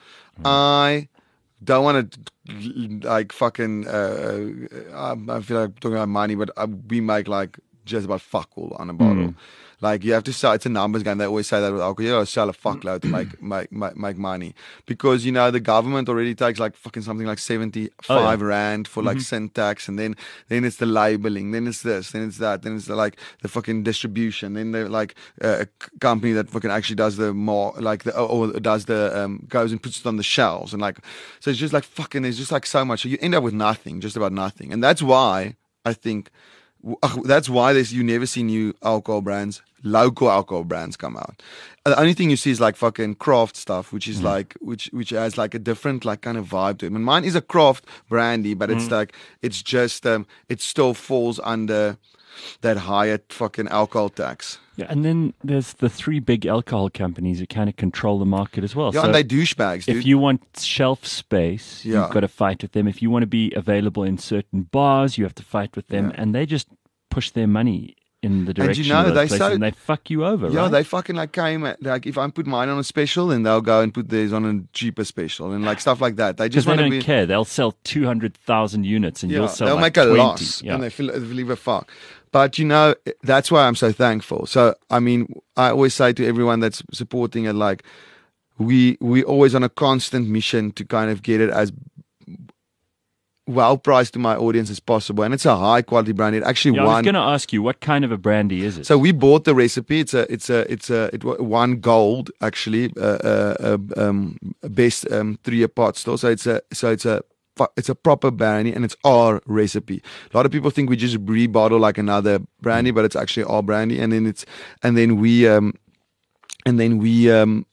I don't want to like fucking. Uh, I, I feel like I'm talking about money, but uh, we make like just about fuck all on a bottle. Like you have to sell. It's a numbers game. They always say that with alcohol. You gotta sell a fuckload to make make make, make money because you know the government already takes like fucking something like seventy five Oh, yeah. rand for like syntax, and then then it's the labeling, then it's this, then it's that, then it's the, like the fucking distribution, then they're like uh, a c- company that fucking actually does the more like the or does the um goes and puts it on the shelves and like so it's just like fucking. There's just like so much. So you end up with nothing, just about nothing, and that's why I think. w- That's why there's you never see new alcohol brands, local alcohol brands come out. The only thing you see is like fucking craft stuff, which is like which which has like a different like kind of vibe to it. And mine is a craft brandy, but it's like it's just um it still falls under that higher fucking alcohol tax. Yeah, and then there's the three big alcohol companies that kind of control the market as well. Yeah, so and they douchebags, dude. if you want shelf space, Yeah. you've got to fight with them. If you want to be available in certain bars, you have to fight with them. Yeah. And they just push their money in the you direction know, of those they places, so- and they fuck you over, Yeah, right? they fucking like came at like if I put mine on a special, then they'll go and put theirs on a cheaper special and like stuff like that. They Because just they want to don't be. care. They'll sell two hundred thousand units and Yeah, you'll sell they'll like make a twenty. loss Yeah. and they feel they leave a fuck. But you know, that's why I'm so thankful. So I mean, I always say to everyone that's supporting it, like we we always on a constant mission to kind of get it as well priced to my audience as possible, and it's a high quality brand. It actually Yeah, I was won. going to ask you, what kind of a brandy is it? So we bought the recipe. It's a, it's a, it's a, it wa- won gold actually, uh, uh, uh, um, best um, three-year pot store. So it's a, so it's a, fu- it's a proper brandy, and it's our recipe. A lot of people think we just rebottle like another brandy, but it's actually our brandy. And then it's, and then we, um, and then we, um,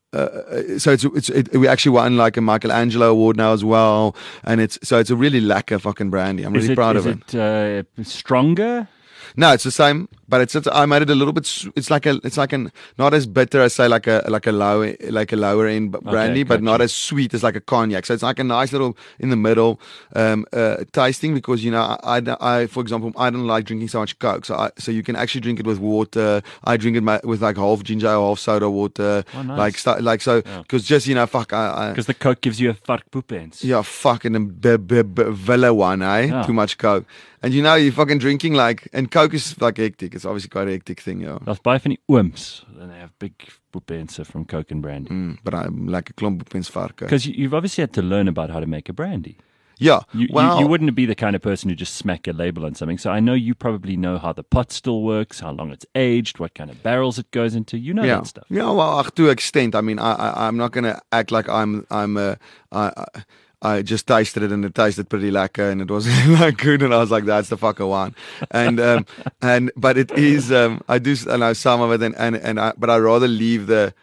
uh, so it's it's it, we actually won like a Michelangelo award now as well, and it's so it's a really lacquer fucking brandy. I'm is really it, proud is of it. it uh, stronger? No, it's the same, but it's, it's I made it a little bit. s- It's like a it's like an not as bitter as say like a like a low like a lower end b- brandy, but not gotcha. as sweet as like a cognac. So it's like a nice little in the middle um, uh, tasting because you know I, I, I for example I don't like drinking so much Coke, so I, so you can actually drink it with water. I drink it ma- with like half ginger ale, half soda water, Oh, nice. like stu- like so because just you know fuck I, I Because the Coke gives you a varkpoepens. yeah, fucking a b- b- b- villa one, eh? Yeah. Too much Coke. And you know, you're fucking drinking like, and Coke is like hectic. It's obviously quite a hectic thing, yeah. That's baie van die ooms. And they have big poepense from Coke and brandy. Mm, but I'm like a klomp pens varke. Because you, you've obviously had to learn about how to make a brandy. Yeah, You, well, you, you wouldn't be the kind of person who just smack a label on something. So I know you probably know how the pot still works, how long it's aged, what kind of barrels it goes into. You know yeah, that stuff. yeah. Well, uh, to an extent. I mean, I, I I'm not gonna act like I'm I'm uh, I. I I just tasted it and it tasted pretty lacquer and it wasn't like good and I was like that's the fucker one and um and but it is um I do s- I know some of it and and, and I, but I rather leave the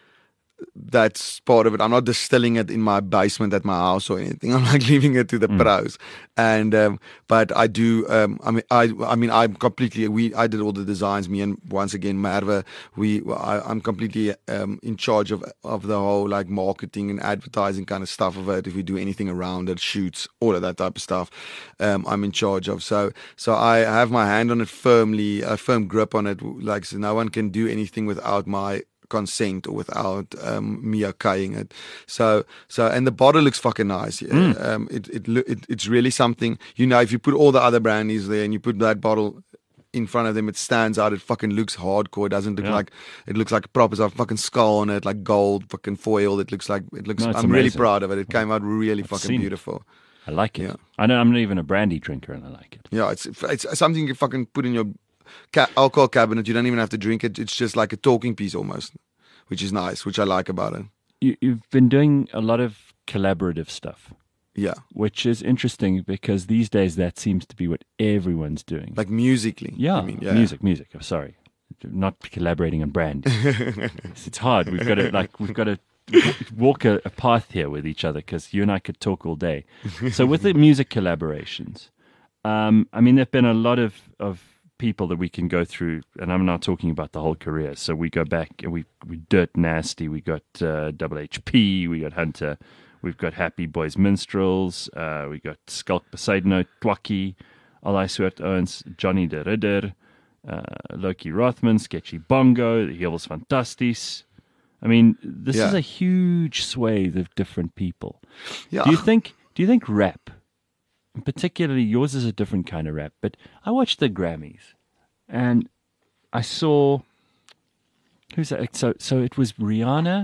that's part of it. I'm not distilling it in my basement at my house or anything. I'm like leaving it to the pros. And um, but I do. Um, I mean, I I mean, I'm completely. We I did all the designs. Me and once again Merve. We I, I'm completely um, in charge of of the whole like marketing and advertising kind of stuff of it. If we do anything around it, shoots, all of that type of stuff, um, I'm in charge of. So so I have my hand on it firmly, a firm grip on it. Like so, no one can do anything without my consent or without um, me okaying it. So so and the bottle looks fucking nice. Yeah. Um, it it, loo- it it's really something. You know, if you put all the other brandies there and you put that bottle in front of them, it stands out. It fucking looks hardcore. It doesn't look Yeah. like it looks like proper. There's a fucking skull on it, like gold fucking foil. It looks like it looks. No, it's I'm really amazing. proud of it. It came out really fucking seen it. beautiful. I like it. Yeah. I know I'm not even a brandy drinker and I like it. Yeah, it's it's something you fucking put in your ca- alcohol cabinet. You don't even have to drink it. It's just like a talking piece almost, which is nice, which I like about it. You, you've been doing a lot of collaborative stuff, Yeah, which is interesting because these days that seems to be what everyone's doing. like musically. yeah, I mean, yeah. music, music. I'm sorry, not collaborating on brand. it's, it's hard. We've got to like we've got to walk a, a path here with each other because you and I could talk all day. So with the music collaborations, um, I mean, there've been a lot of of people that we can go through, and I'm not talking about the whole career. So we go back and we we Dirt Nasty, we got uh, Double H P, we got Hunter, we've got Happy Boys Minstrels, uh, we got Skulk Poseidon, Twakkie, Allei Soort Owens, Johnny de Ridder, uh, Loki Rothman, Sketchy Bongo, the Heels Fantasties. I mean, this Yeah. is a huge swathe of different people. Yeah. Do you think? Do you think rap, and particularly yours, is a different kind of rap? But I watched the Grammys, and I saw Who's that? So, so it was Rihanna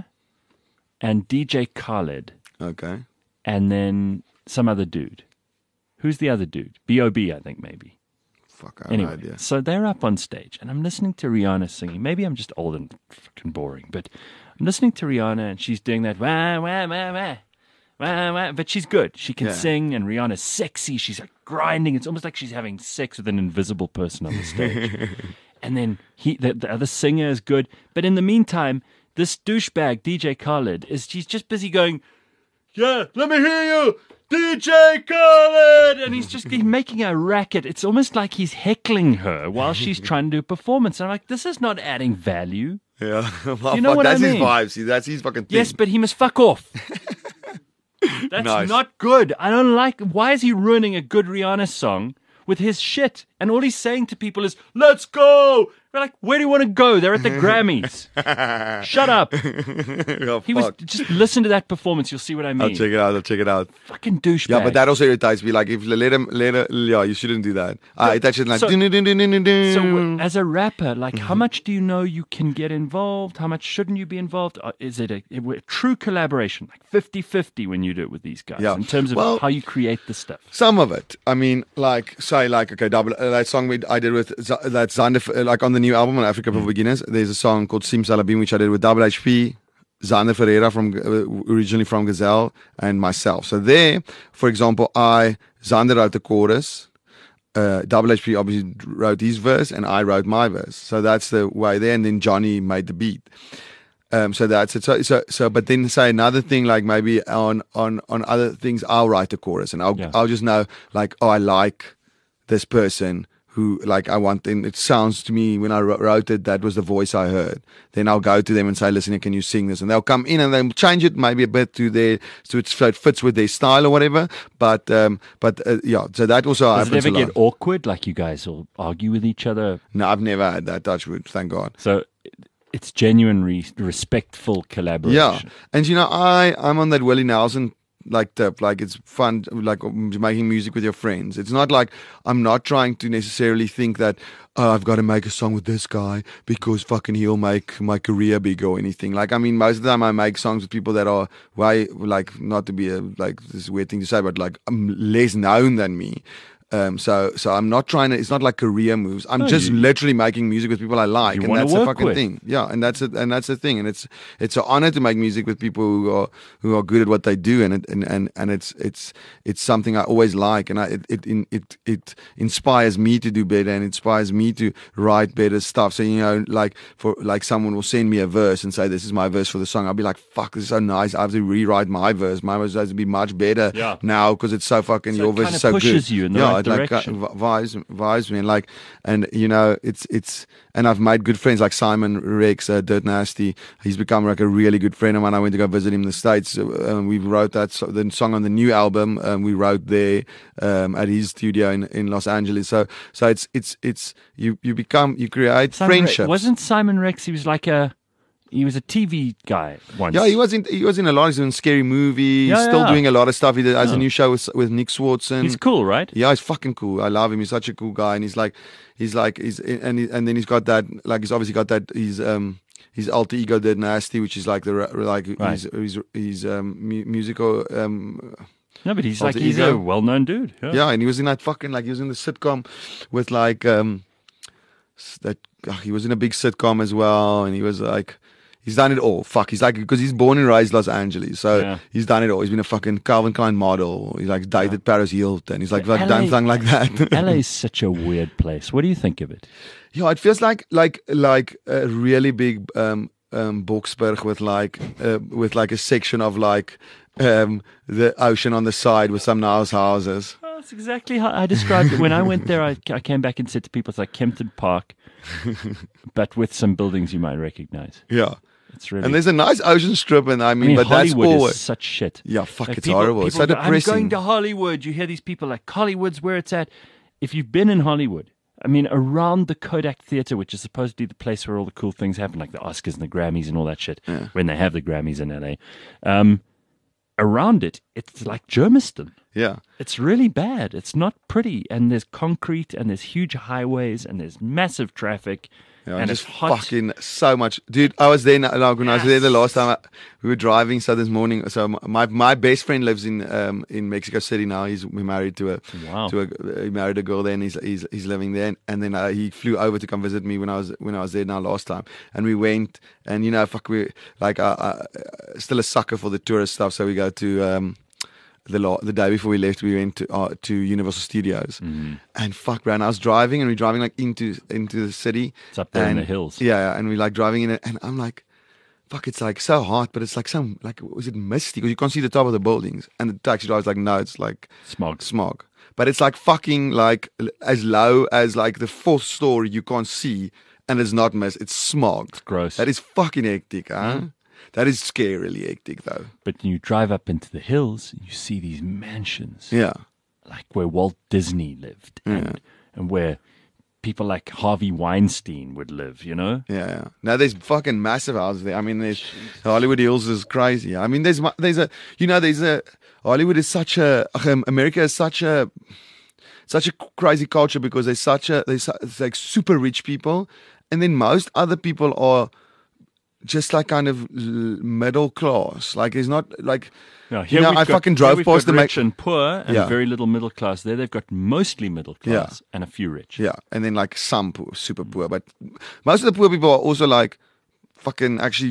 and D J Khaled, Okay. and then some other dude. Who's the other dude? B O B, I think, maybe. Fuck, I have Anyway, no idea. so they're up on stage, and I'm listening to Rihanna singing. Maybe I'm just old and fucking boring, but I'm listening to Rihanna, and she's doing that wah wah wah wah wah wah. But she's good. She can Yeah. sing, and Rihanna's sexy. She's like grinding. It's almost like she's having sex with an invisible person on the stage. And then he, the, the other singer is good, but in the meantime, this douchebag D J Khaled is she's just busy going, yeah, let me hear you, D J Khaled, and he's just he's making a racket. It's almost like he's heckling her while she's trying to do a performance. And I'm like, this is not adding value. Yeah. Well, You know fuck, what I that's his mean? vibe. See, that's his fucking thing. Yes, but he must fuck off. That's Nice. not good. I don't like. Why is he ruining a good Rihanna song with his shit? And all he's saying to people is, "Let's go." We're like, where do you want to go? They're at the Grammys. Shut up. Oh, He was fuck. just listen to that performance. You'll see what I mean. I'll check it out. I'll check it out. Fucking douchebag. Yeah, but that also irritates me. Like, if you let him, let her, yeah, you shouldn't do that. I hate that shit. Like, so- dun, dun, dun, dun, dun, dun. So, w- as a rapper, like, how much do you know you can get involved? How much shouldn't you be involved? Uh, Is it a, a true collaboration, like fifty-fifty when you do it with these guys, Yeah. in terms of Well- how you create the stuff? Some of it. I mean, like, say, like, okay, double uh, that song we, I did with Z- that Zander, uh, like on the new album on Africa for Beginners. There's a song called Sim Salabim, which I did with Double H P, Zander Ferreira from uh, originally from Gazelle, and myself. So there, for example, I Zander wrote the chorus. Uh, Double H P obviously wrote his verse, and I wrote my verse. So that's the way there. And then Johnny made the beat. Um, so that's it. So, so, so, but then say another thing, like maybe on, on, on other things, I'll write the chorus, and I'll, Yeah. I'll just know, like, oh, I like this person who, like, I want them. It sounds to me when I wr- wrote it, that was the voice I heard. Then I'll go to them and say, listen, can you sing this? And they'll come in and they'll change it maybe a bit to their, so it, so it fits with their style or whatever. But, um, but uh, yeah, so that also Does it happens ever a lot. get awkward? Like you guys will argue with each other? No, I've never had that touch wood, thank God. So it's genuine, re- respectful collaboration. Yeah, and you know, I I'm on that Willie Nelson like tip. Like it's fun, like making music with your friends. It's not like I'm not trying to necessarily think that oh, I've got to make a song with this guy because fucking he'll make my career big or anything. Like I mean, most of the time I make songs with people that are way like not to be a like this is a weird thing to say, but like um, less known than me. Um, so, so I'm not trying to. It's not like career moves. I'm No, just you- literally making music with people I like, You and wanna that's the work fucking with. thing. Yeah, and that's it. And that's the thing. And it's it's an honor to make music with people who are who are good at what they do, and it, and, and and it's it's it's something I always like, and I it it in- it it inspires me to do better, and inspires me to write better stuff. So you know, like for like someone will send me a verse and say this is my verse for the song. I'll be like, fuck, this is so nice. I have to rewrite my verse. My verse has to be much better Yeah. now because it's so fucking So your it verse kinda is so good. pushes you in the yeah, right it like uh, direction. v- vibes vibes me and like and you know it's it's and I've made good friends like Simon Rex, uh, Dirt Nasty. He's become like a really good friend of mine. I went to go visit him in the States. Uh, um, we wrote that so, the song on the new album. Um, we wrote there um, at his studio in, in Los Angeles. So so it's it's it's you you become you create Simon Rex- friendships. wasn't Simon Rex? He was like a he was a T V guy once. Yeah, he was in he was in a lot. He's doing scary movies. Yeah, still yeah. doing a lot of stuff. He did, has Yeah. a new show with with Nick Swartzen. He's cool, right? Yeah, he's fucking cool. I love him. He's such a cool guy, and he's like, he's like, he's and he, and then he's got that, like, he's obviously got that. He's um his alter ego Dead Nasty, which is like the ra- like Right. he's he's he's um mu- musical um No, but he's like Alter he's ego. a well-known dude. Yeah. yeah, and he was in that fucking like he was in the sitcom with like um s- that ugh, he was in a big sitcom as well, and he was like. He's done it all. Fuck. He's like, because he's born and raised Los Angeles. So Yeah. he's done it all. He's been a fucking Calvin Klein model. He's like dated Paris Hilton. He's like, like L A done something like that. L A is such a weird place. What do you think of it? Yeah, it feels like like like a really big um um Boksburg with like uh, with like a section of like um the ocean on the side with some nice houses. Oh, that's exactly how I described it. When I went there, I, I came back and said to people, it's like Kempton Park, but with some buildings you might recognize. Yeah. It's really. And there's a nice ocean strip, and I I mean, mean, but Hollywood that's always is such shit. yeah, fuck, Like, it's people- horrible. It's so people go, depressing. I'm going to Hollywood. You hear these people like Hollywood's where it's at. If you've been in Hollywood, I mean, around the Kodak Theater, which is supposedly the place where all the cool things happen, like the Oscars and the Grammys and all that shit, Yeah. when they have the Grammys in L A. Um, around it, it's like Germiston. yeah, It's really bad. It's not pretty. And there's concrete and there's huge highways and there's massive traffic. Yeah, and just it's hot. fucking so much, dude. I was there now, like when I was there the last time. I, we were driving. So this morning, so my my best friend lives in um in Mexico City now. He's we married to a Wow. to a he married a girl there, and he's he's he's living there. And, and then uh, he flew over to come visit me when I was when I was there now last time. And we went, and you know, fuck, we like uh, uh, still a sucker for the tourist stuff. So we go to um. The, lo- the day before we left, we went to uh, to Universal Studios, Mm-hmm. and fuck, man, I was driving, and we are driving like into into the city. It's up there in and, the hills. Yeah, yeah, and we like driving in it, and I'm like, fuck, it's like so hot, but it's like some like was it misty because you can't see the top of the buildings, and the taxi driver's like, no, it's like Smog. smog, but it's like fucking like l- as low as like the fourth story you can't see, and it's not mist, it's smog. It's gross. That is fucking hectic, huh? Mm. That is scarily hectic, though. But you drive up into the hills, you see these mansions, Yeah. like where Walt Disney lived, and and where people like Harvey Weinstein would live. You know, Yeah, yeah. Now there's fucking massive houses there. I mean, there's Hollywood Hills is crazy. I mean, there's mu- there's a you know there's a Hollywood is such a um, America is such a such a crazy culture because there's such a there's su- it's like super rich people, and then most other people are just like kind of l- middle class. Like it's not like Now, you know we've I got- fucking here drove we've past got the rich and poor and Yeah. very little middle class. There, they've got mostly middle class and a few rich. Yeah, and then like some poor, super poor, but most of the poor people are also like fucking actually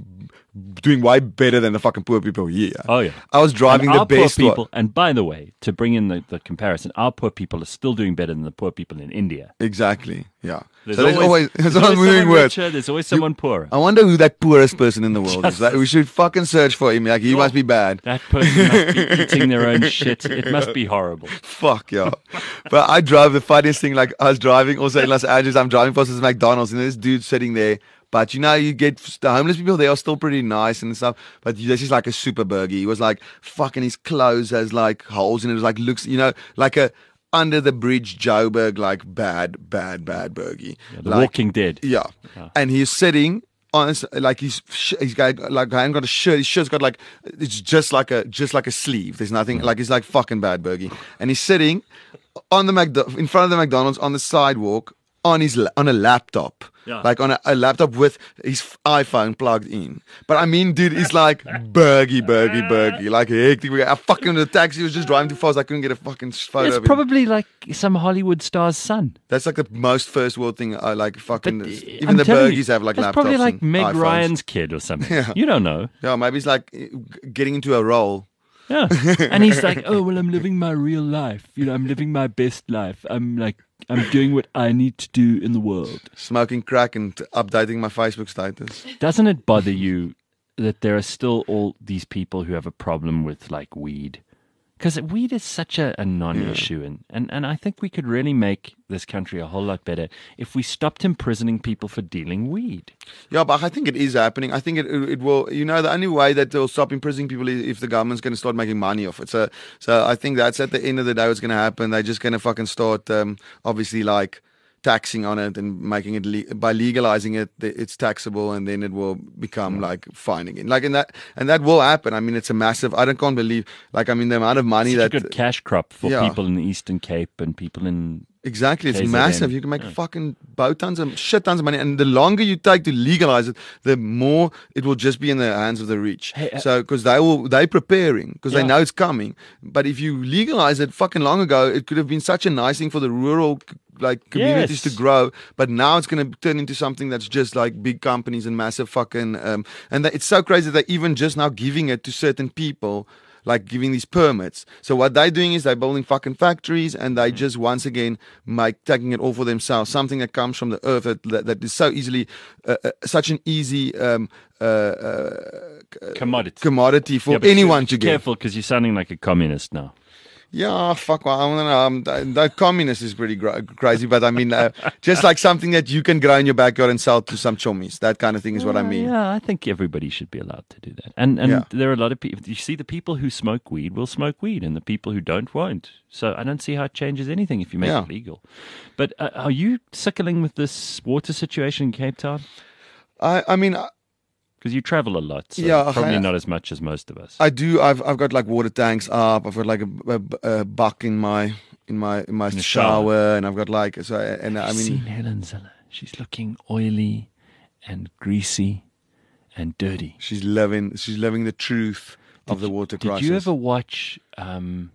doing way better than the fucking poor people here. Oh yeah. I was driving And the our best poor one. people, and by the way, to bring in the, the comparison, our poor people are still doing better than the poor people in India. Exactly. Yeah. There's so there's always, always, there's there's always always moving someone words. richer, there's always someone poorer. I wonder who that poorest person in the world is. Just- Like, we should fucking search for him. Like he must be bad. That person must be eating their own shit. It must be horrible. Fuck yeah. But I drove the funniest thing. Like I was driving also in Los Angeles. I'm driving past this McDonald's and this dude sitting there. But you know, you get the homeless people. They are still pretty nice and stuff. But this is like a super burgie. He was like fucking his clothes has like holes in it. It was like looks, you know, like a under the bridge Joburg, like bad, bad, bad burgie. Yeah, the like, Walking Dead. Yeah. Yeah. And he's sitting on his, like he's sh- he's got like I haven't got a shirt. His shirt's got like it's just like a just like a sleeve. There's nothing like he's like fucking bad burgie. And he's sitting on the Mcdo- in front of the McDonald's on the sidewalk on his la- on a laptop. Yeah. Like on a, a laptop with his iPhone plugged in. But I mean, dude, it's like burgy, burgy, burgy. Like hectic. I fucking the taxi was just driving too fast. I couldn't get a fucking photo It's of him. probably like some Hollywood star's son. That's like the most first world thing. I like fucking. But, uh, even I'm the telling you, burgies have like that's laptops. probably like and Meg iPhones. Ryan's kid or something. Yeah. You don't know. Yeah, maybe it's like uh, getting into a role. Yeah. And he's like, oh, well, I'm living my real life. You know, I'm living my best life. I'm like, I'm doing what I need to do in the world. Smoking crack and updating my Facebook status. Doesn't it bother you that there are still all these people who have a problem with like weed? Because weed is such a, a non-issue, and, and, and I think we could really make this country a whole lot better if we stopped imprisoning people for dealing weed. Yeah, but I think it is happening. I think it it will. You know, the only way that they'll stop imprisoning people is if the government's going to start making money off it. So, so I think that's at the end of the day what's going to happen. They're just going to fucking start, um, obviously, like taxing on it and making it le- by legalizing it, it's taxable, and then it will become like fine again. Like, and that and that will happen. I mean, it's a massive. I don't can't believe. Like, I mean, the amount of money Such a that good cash crop for yeah. people in the Eastern Cape and people in Exactly, it's K Z N. massive. You can make Yeah. fucking bow tons of shit tons of money, and the longer you take to legalize it, the more it will just be in the hands of the rich. Hey, uh, so, because they will, they preparing because Yeah. they know it's coming. But if you legalize it fucking long ago, it could have been such a nice thing for the rural like communities Yes. to grow. But now it's going to turn into something that's just like big companies and massive fucking. Um, and that, it's so crazy that they're even just now giving it to certain people. Like giving these permits. So what they're doing is they're building fucking factories, and they just once again like taking it all for themselves. Something that comes from the earth that, that, that is so easily, uh, uh, such an easy um, uh, uh, commodity. commodity for Yeah, but anyone be to get. Careful, because you're sounding like a communist now. Yeah, fuck. Well, I don't know. Um, that, that communist is pretty gra- crazy, but I mean, uh, just like something that you can grow in your backyard and sell to some chummies. That kind of thing is what I Uh, mean. Yeah, I think everybody should be allowed to do that. And and Yeah. there are a lot of people. You see, the people who smoke weed will smoke weed, and the people who don't won't. So I don't see how it changes anything if you make Yeah. it legal. But uh, are you sickling with this water situation in Cape Town? I, I mean, I, Because you travel a lot, so Yeah, probably I- not as much as most of us. I do. I've I've got like water tanks up. I've got like a, a, a buck in my in my in my the shower. shower. and I've got like so. And I Have you mean, seen Helen Ziller? she's looking oily and greasy and dirty. She's living. She's living the truth of the water Did crisis. you ever watch um,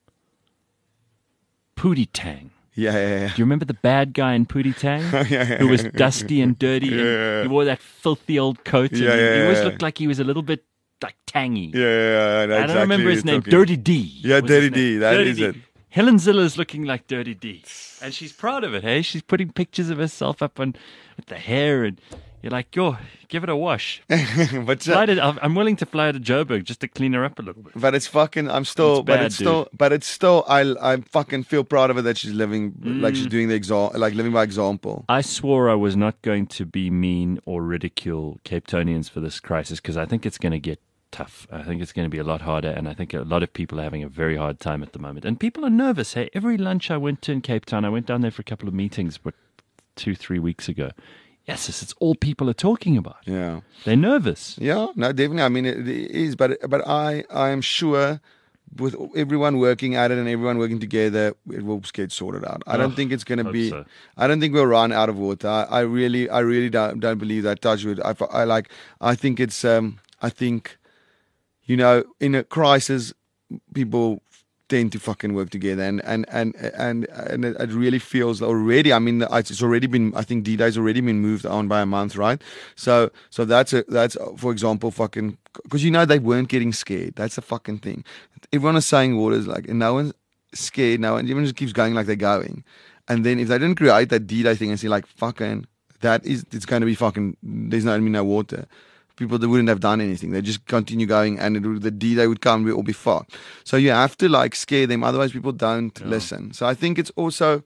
Pootie Tang? Yeah, yeah, yeah. Do you remember the bad guy in Pootie Tang? yeah, yeah, Who was dusty and dirty and Yeah. he wore that filthy old coat and Yeah, he, yeah, he always yeah. looked like he was a little bit like tangy. Yeah, yeah, yeah, I know I don't exactly remember what his you're name. talking. Dirty D. Yeah, was his Dirty name. D, that Dirty is D. it. Helen Ziller's looking like Dirty D. And she's proud of it, hey? She's putting pictures of herself up on with the hair and you're like, yo, give it a wash. but Fly to, I'm willing to fly to Joburg just to clean her up a little bit. but it's fucking. I'm still. It's but bad, it's still. But it's still. I I fucking feel proud of her that she's living like Mm. she's doing the example, like living by example. I swore I was not going to be mean or ridicule Cape Townians for this crisis because I think it's going to get tough. I think it's going to be a lot harder, and I think a lot of people are having a very hard time at the moment. And people are nervous. Hey, every lunch I went to in Cape Town, I went down there for a couple of meetings, but two, three weeks ago. Yes, it's, it's all people are talking about. Yeah. They're nervous. Yeah. No, definitely. I mean, it, it is. But but I I am sure. With everyone working at it and everyone working together, it will get sorted out. I don't Oh, think it's going to hope be. so. I don't think we'll run out of water. I, I really, I really don't, don't believe that. Touch wood. I, I like. I think it's. Um. I think, you know, in a crisis, people tend to fucking work together, and and and and and it, it really feels already. I mean, it's already been. I think D-Day's already been moved on by a month, right? So, so that's a that's for example, fucking because you know they weren't getting scared. That's the fucking thing. Everyone is saying water's like, and no one's scared. No one, everyone just keeps going like they're going. And then if they didn't create that D-Day thing and say like, fucking, that is, it's going to be fucking. There's not no water. People that wouldn't have done anything. They just continue going, and it would, the D-Day would come. We'd all be fucked. So you have to like scare them. Otherwise, people don't Yeah. listen. So I think it's also,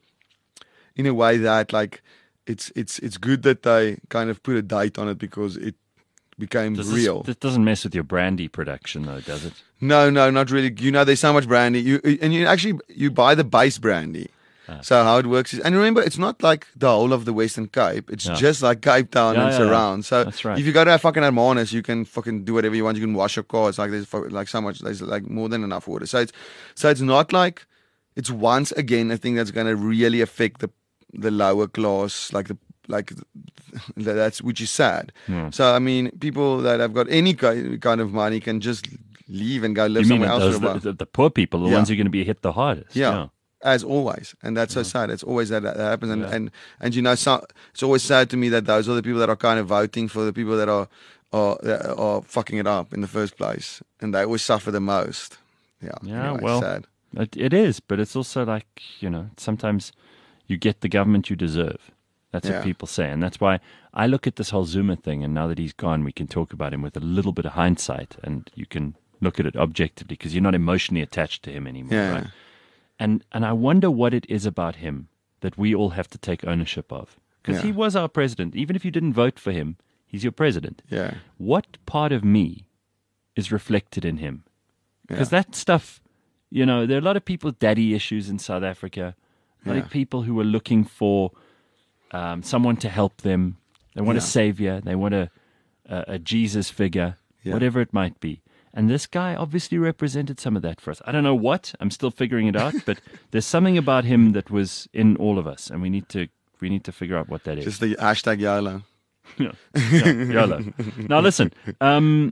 in a way, that like, it's it's it's good that they kind of put a date on it because it became Does real. This, this doesn't mess with your brandy production, though, does it? No, no, not really. You know, there's so much brandy. You and you actually you buy the base brandy. Ah. So how it works is, and remember, it's not like the whole of the Western Cape. It's Yeah. just like Cape Town Yeah, and yeah, yeah. surround. So That's right. if you go to a fucking Hermanus, you can fucking do whatever you want. You can wash your car. It's like there's fu- like so much. There's like more than enough water. So it's so it's not like it's once again a thing that's going to really affect the the lower class, like the like that's which is sad. Yeah. So I mean, people that have got any ki- kind of money can just leave and go live You mean somewhere else those, for a while. the, the, the poor people, the Yeah. ones who are going to be hit the hardest? Yeah. As always, and that's so sad. It's always that that happens, and Yeah. and and you know, so, it's always sad to me that those are the people that are kind of voting for the people that are are that are fucking it up in the first place, and they always suffer the most. Yeah, Yeah, anyway, well, sad. It, it is, but it's also like, you know, sometimes you get the government you deserve. That's Yeah. what people say. And that's why I look at this whole Zuma thing, and now that he's gone, we can talk about him with a little bit of hindsight, and you can look at it objectively because you're not emotionally attached to him anymore, Yeah. right? And and I wonder what it is about him that we all have to take ownership of. Because Yeah. he was our president. Even if you didn't vote for him, he's your president. Yeah, What part of me is reflected in him? Because Yeah. that stuff, you know, there are a lot of people with daddy issues in South Africa. A lot Yeah. of people who are looking for um, someone to help them. They want a Yeah. savior. They want a, a, a Jesus figure, Yeah. whatever it might be. And this guy obviously represented some of that for us. I don't know what. I'm still figuring it out. But there's something about him that was in all of us, and we need to we need to figure out what that is. just the hashtag YOLO. Yeah. Yeah, YOLO. Now listen, um,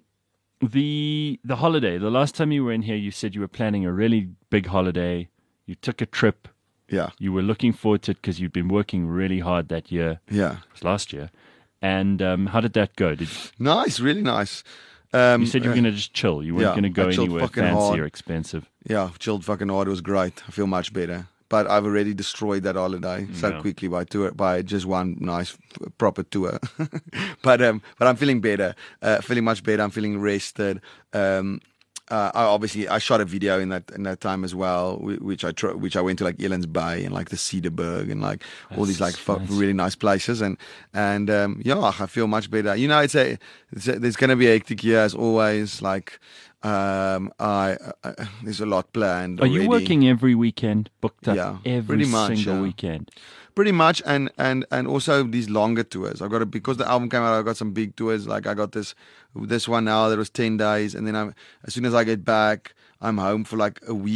the the holiday. The last time you were in here, you said you were planning a really big holiday. You took a trip. Yeah, You were looking forward to it because you'd been working really hard that year. yeah, It was last year. And um, how did that go? Did nice, really nice. Um, you said you were uh, going to just chill? You weren't yeah, going to go I chilled anywhere fucking fancy hard. or expensive. Yeah, chilled fucking hard. It was great. I feel much better. But I've already destroyed that holiday so Yeah. quickly by tour by just one nice f- proper tour. but um, but I'm feeling better. Uh, feeling much better. I'm feeling rested. Um, uh, I obviously I shot a video in that in that time as well, whi- which I tr- which I went to like Elands Bay and like the Cedarburg and like all these like That's fu- nice. really nice places and and um, yeah, I feel much better. You know, it's a, it's a there's gonna be a hectic year as always. Like um, I, I there's a lot planned. Are you already. working every weekend, booked up Yeah, every pretty much, single yeah. weekend? Pretty much, and and and also these longer tours. I got a, because the album came out. I got some big tours. Like I got this this one now that was ten days, and then I'm as soon as I get back, I'm home for like a week,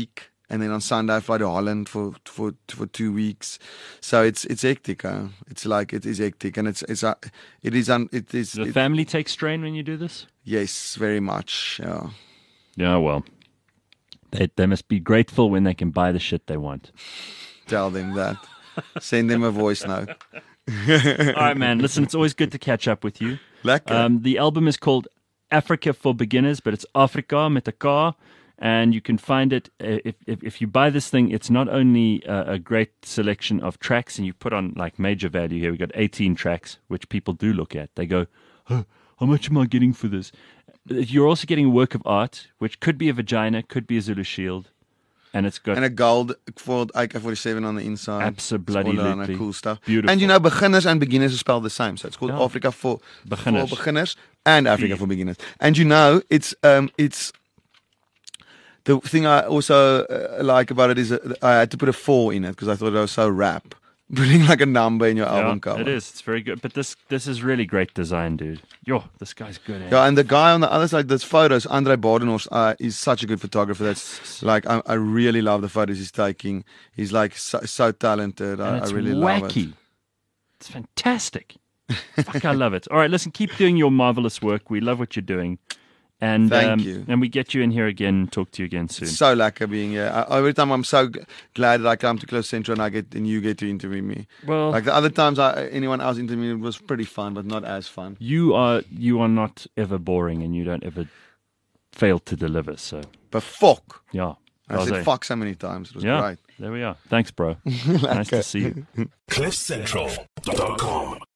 and then on Sunday I fly to Holland for for for two weeks. So it's it's hectic. Huh? It's like it is hectic, and it's it's uh, it is un, it is. Does the it, family take strain when you do this? Yes, very much. Yeah. Yeah, well, they they must be grateful when they can buy the shit they want. Tell them that. Send them a voice note. All right, man. Listen, it's always good to catch up with you. Lekker. Um, the album is called Africa for Beginners, but it's Afrika met 'n K, and you can find it uh, if, if if you buy this thing. It's not only a, a great selection of tracks, and you put on like major value here. We got eighteen tracks, which people do look at. They go, oh, "How much am I getting for this?" You're also getting a work of art, which could be a vagina, could be a Zulu shield, and it's got and a gold for A K forty-seven on the inside. Absolutely. It's all around cool stuff. Beautiful. And you know, beginners and beginners are spelled the same. So it's called Yeah. Africa for Beginners. for beginners and Africa Vier. for beginners. And you know, it's um, it's the thing I also uh, like about it is that I had to put a four in it because I thought it was so rap. Putting like a number in your album yeah, cover. it is. It's very good. But this this is really great design, dude. Yo, this guy's good. Eh? Yeah, and the guy on the other side, those photos, Andre Badenhorst, uh, is such a good photographer. That's like, I, I really love the photos he's taking. He's like so, so talented. And I, it's I really wacky. love it. It's fantastic. Fuck, I love it. All right, listen, keep doing your marvelous work. We love what you're doing. And Thank um, you. and we get you in here again and talk to you again soon. So lekker being here. I, every time I'm so g- glad that I come to Close Central and I get and you get to interview me. Well, Like the other times I, anyone else interviewed me, it was pretty fun, but not as fun. you are you are not ever boring, and you don't ever fail to deliver. So But fuck. yeah, I said Rosé. fuck so many times. It was Yeah, great. there we are. Thanks, bro. Nice to see you. cliff central dot com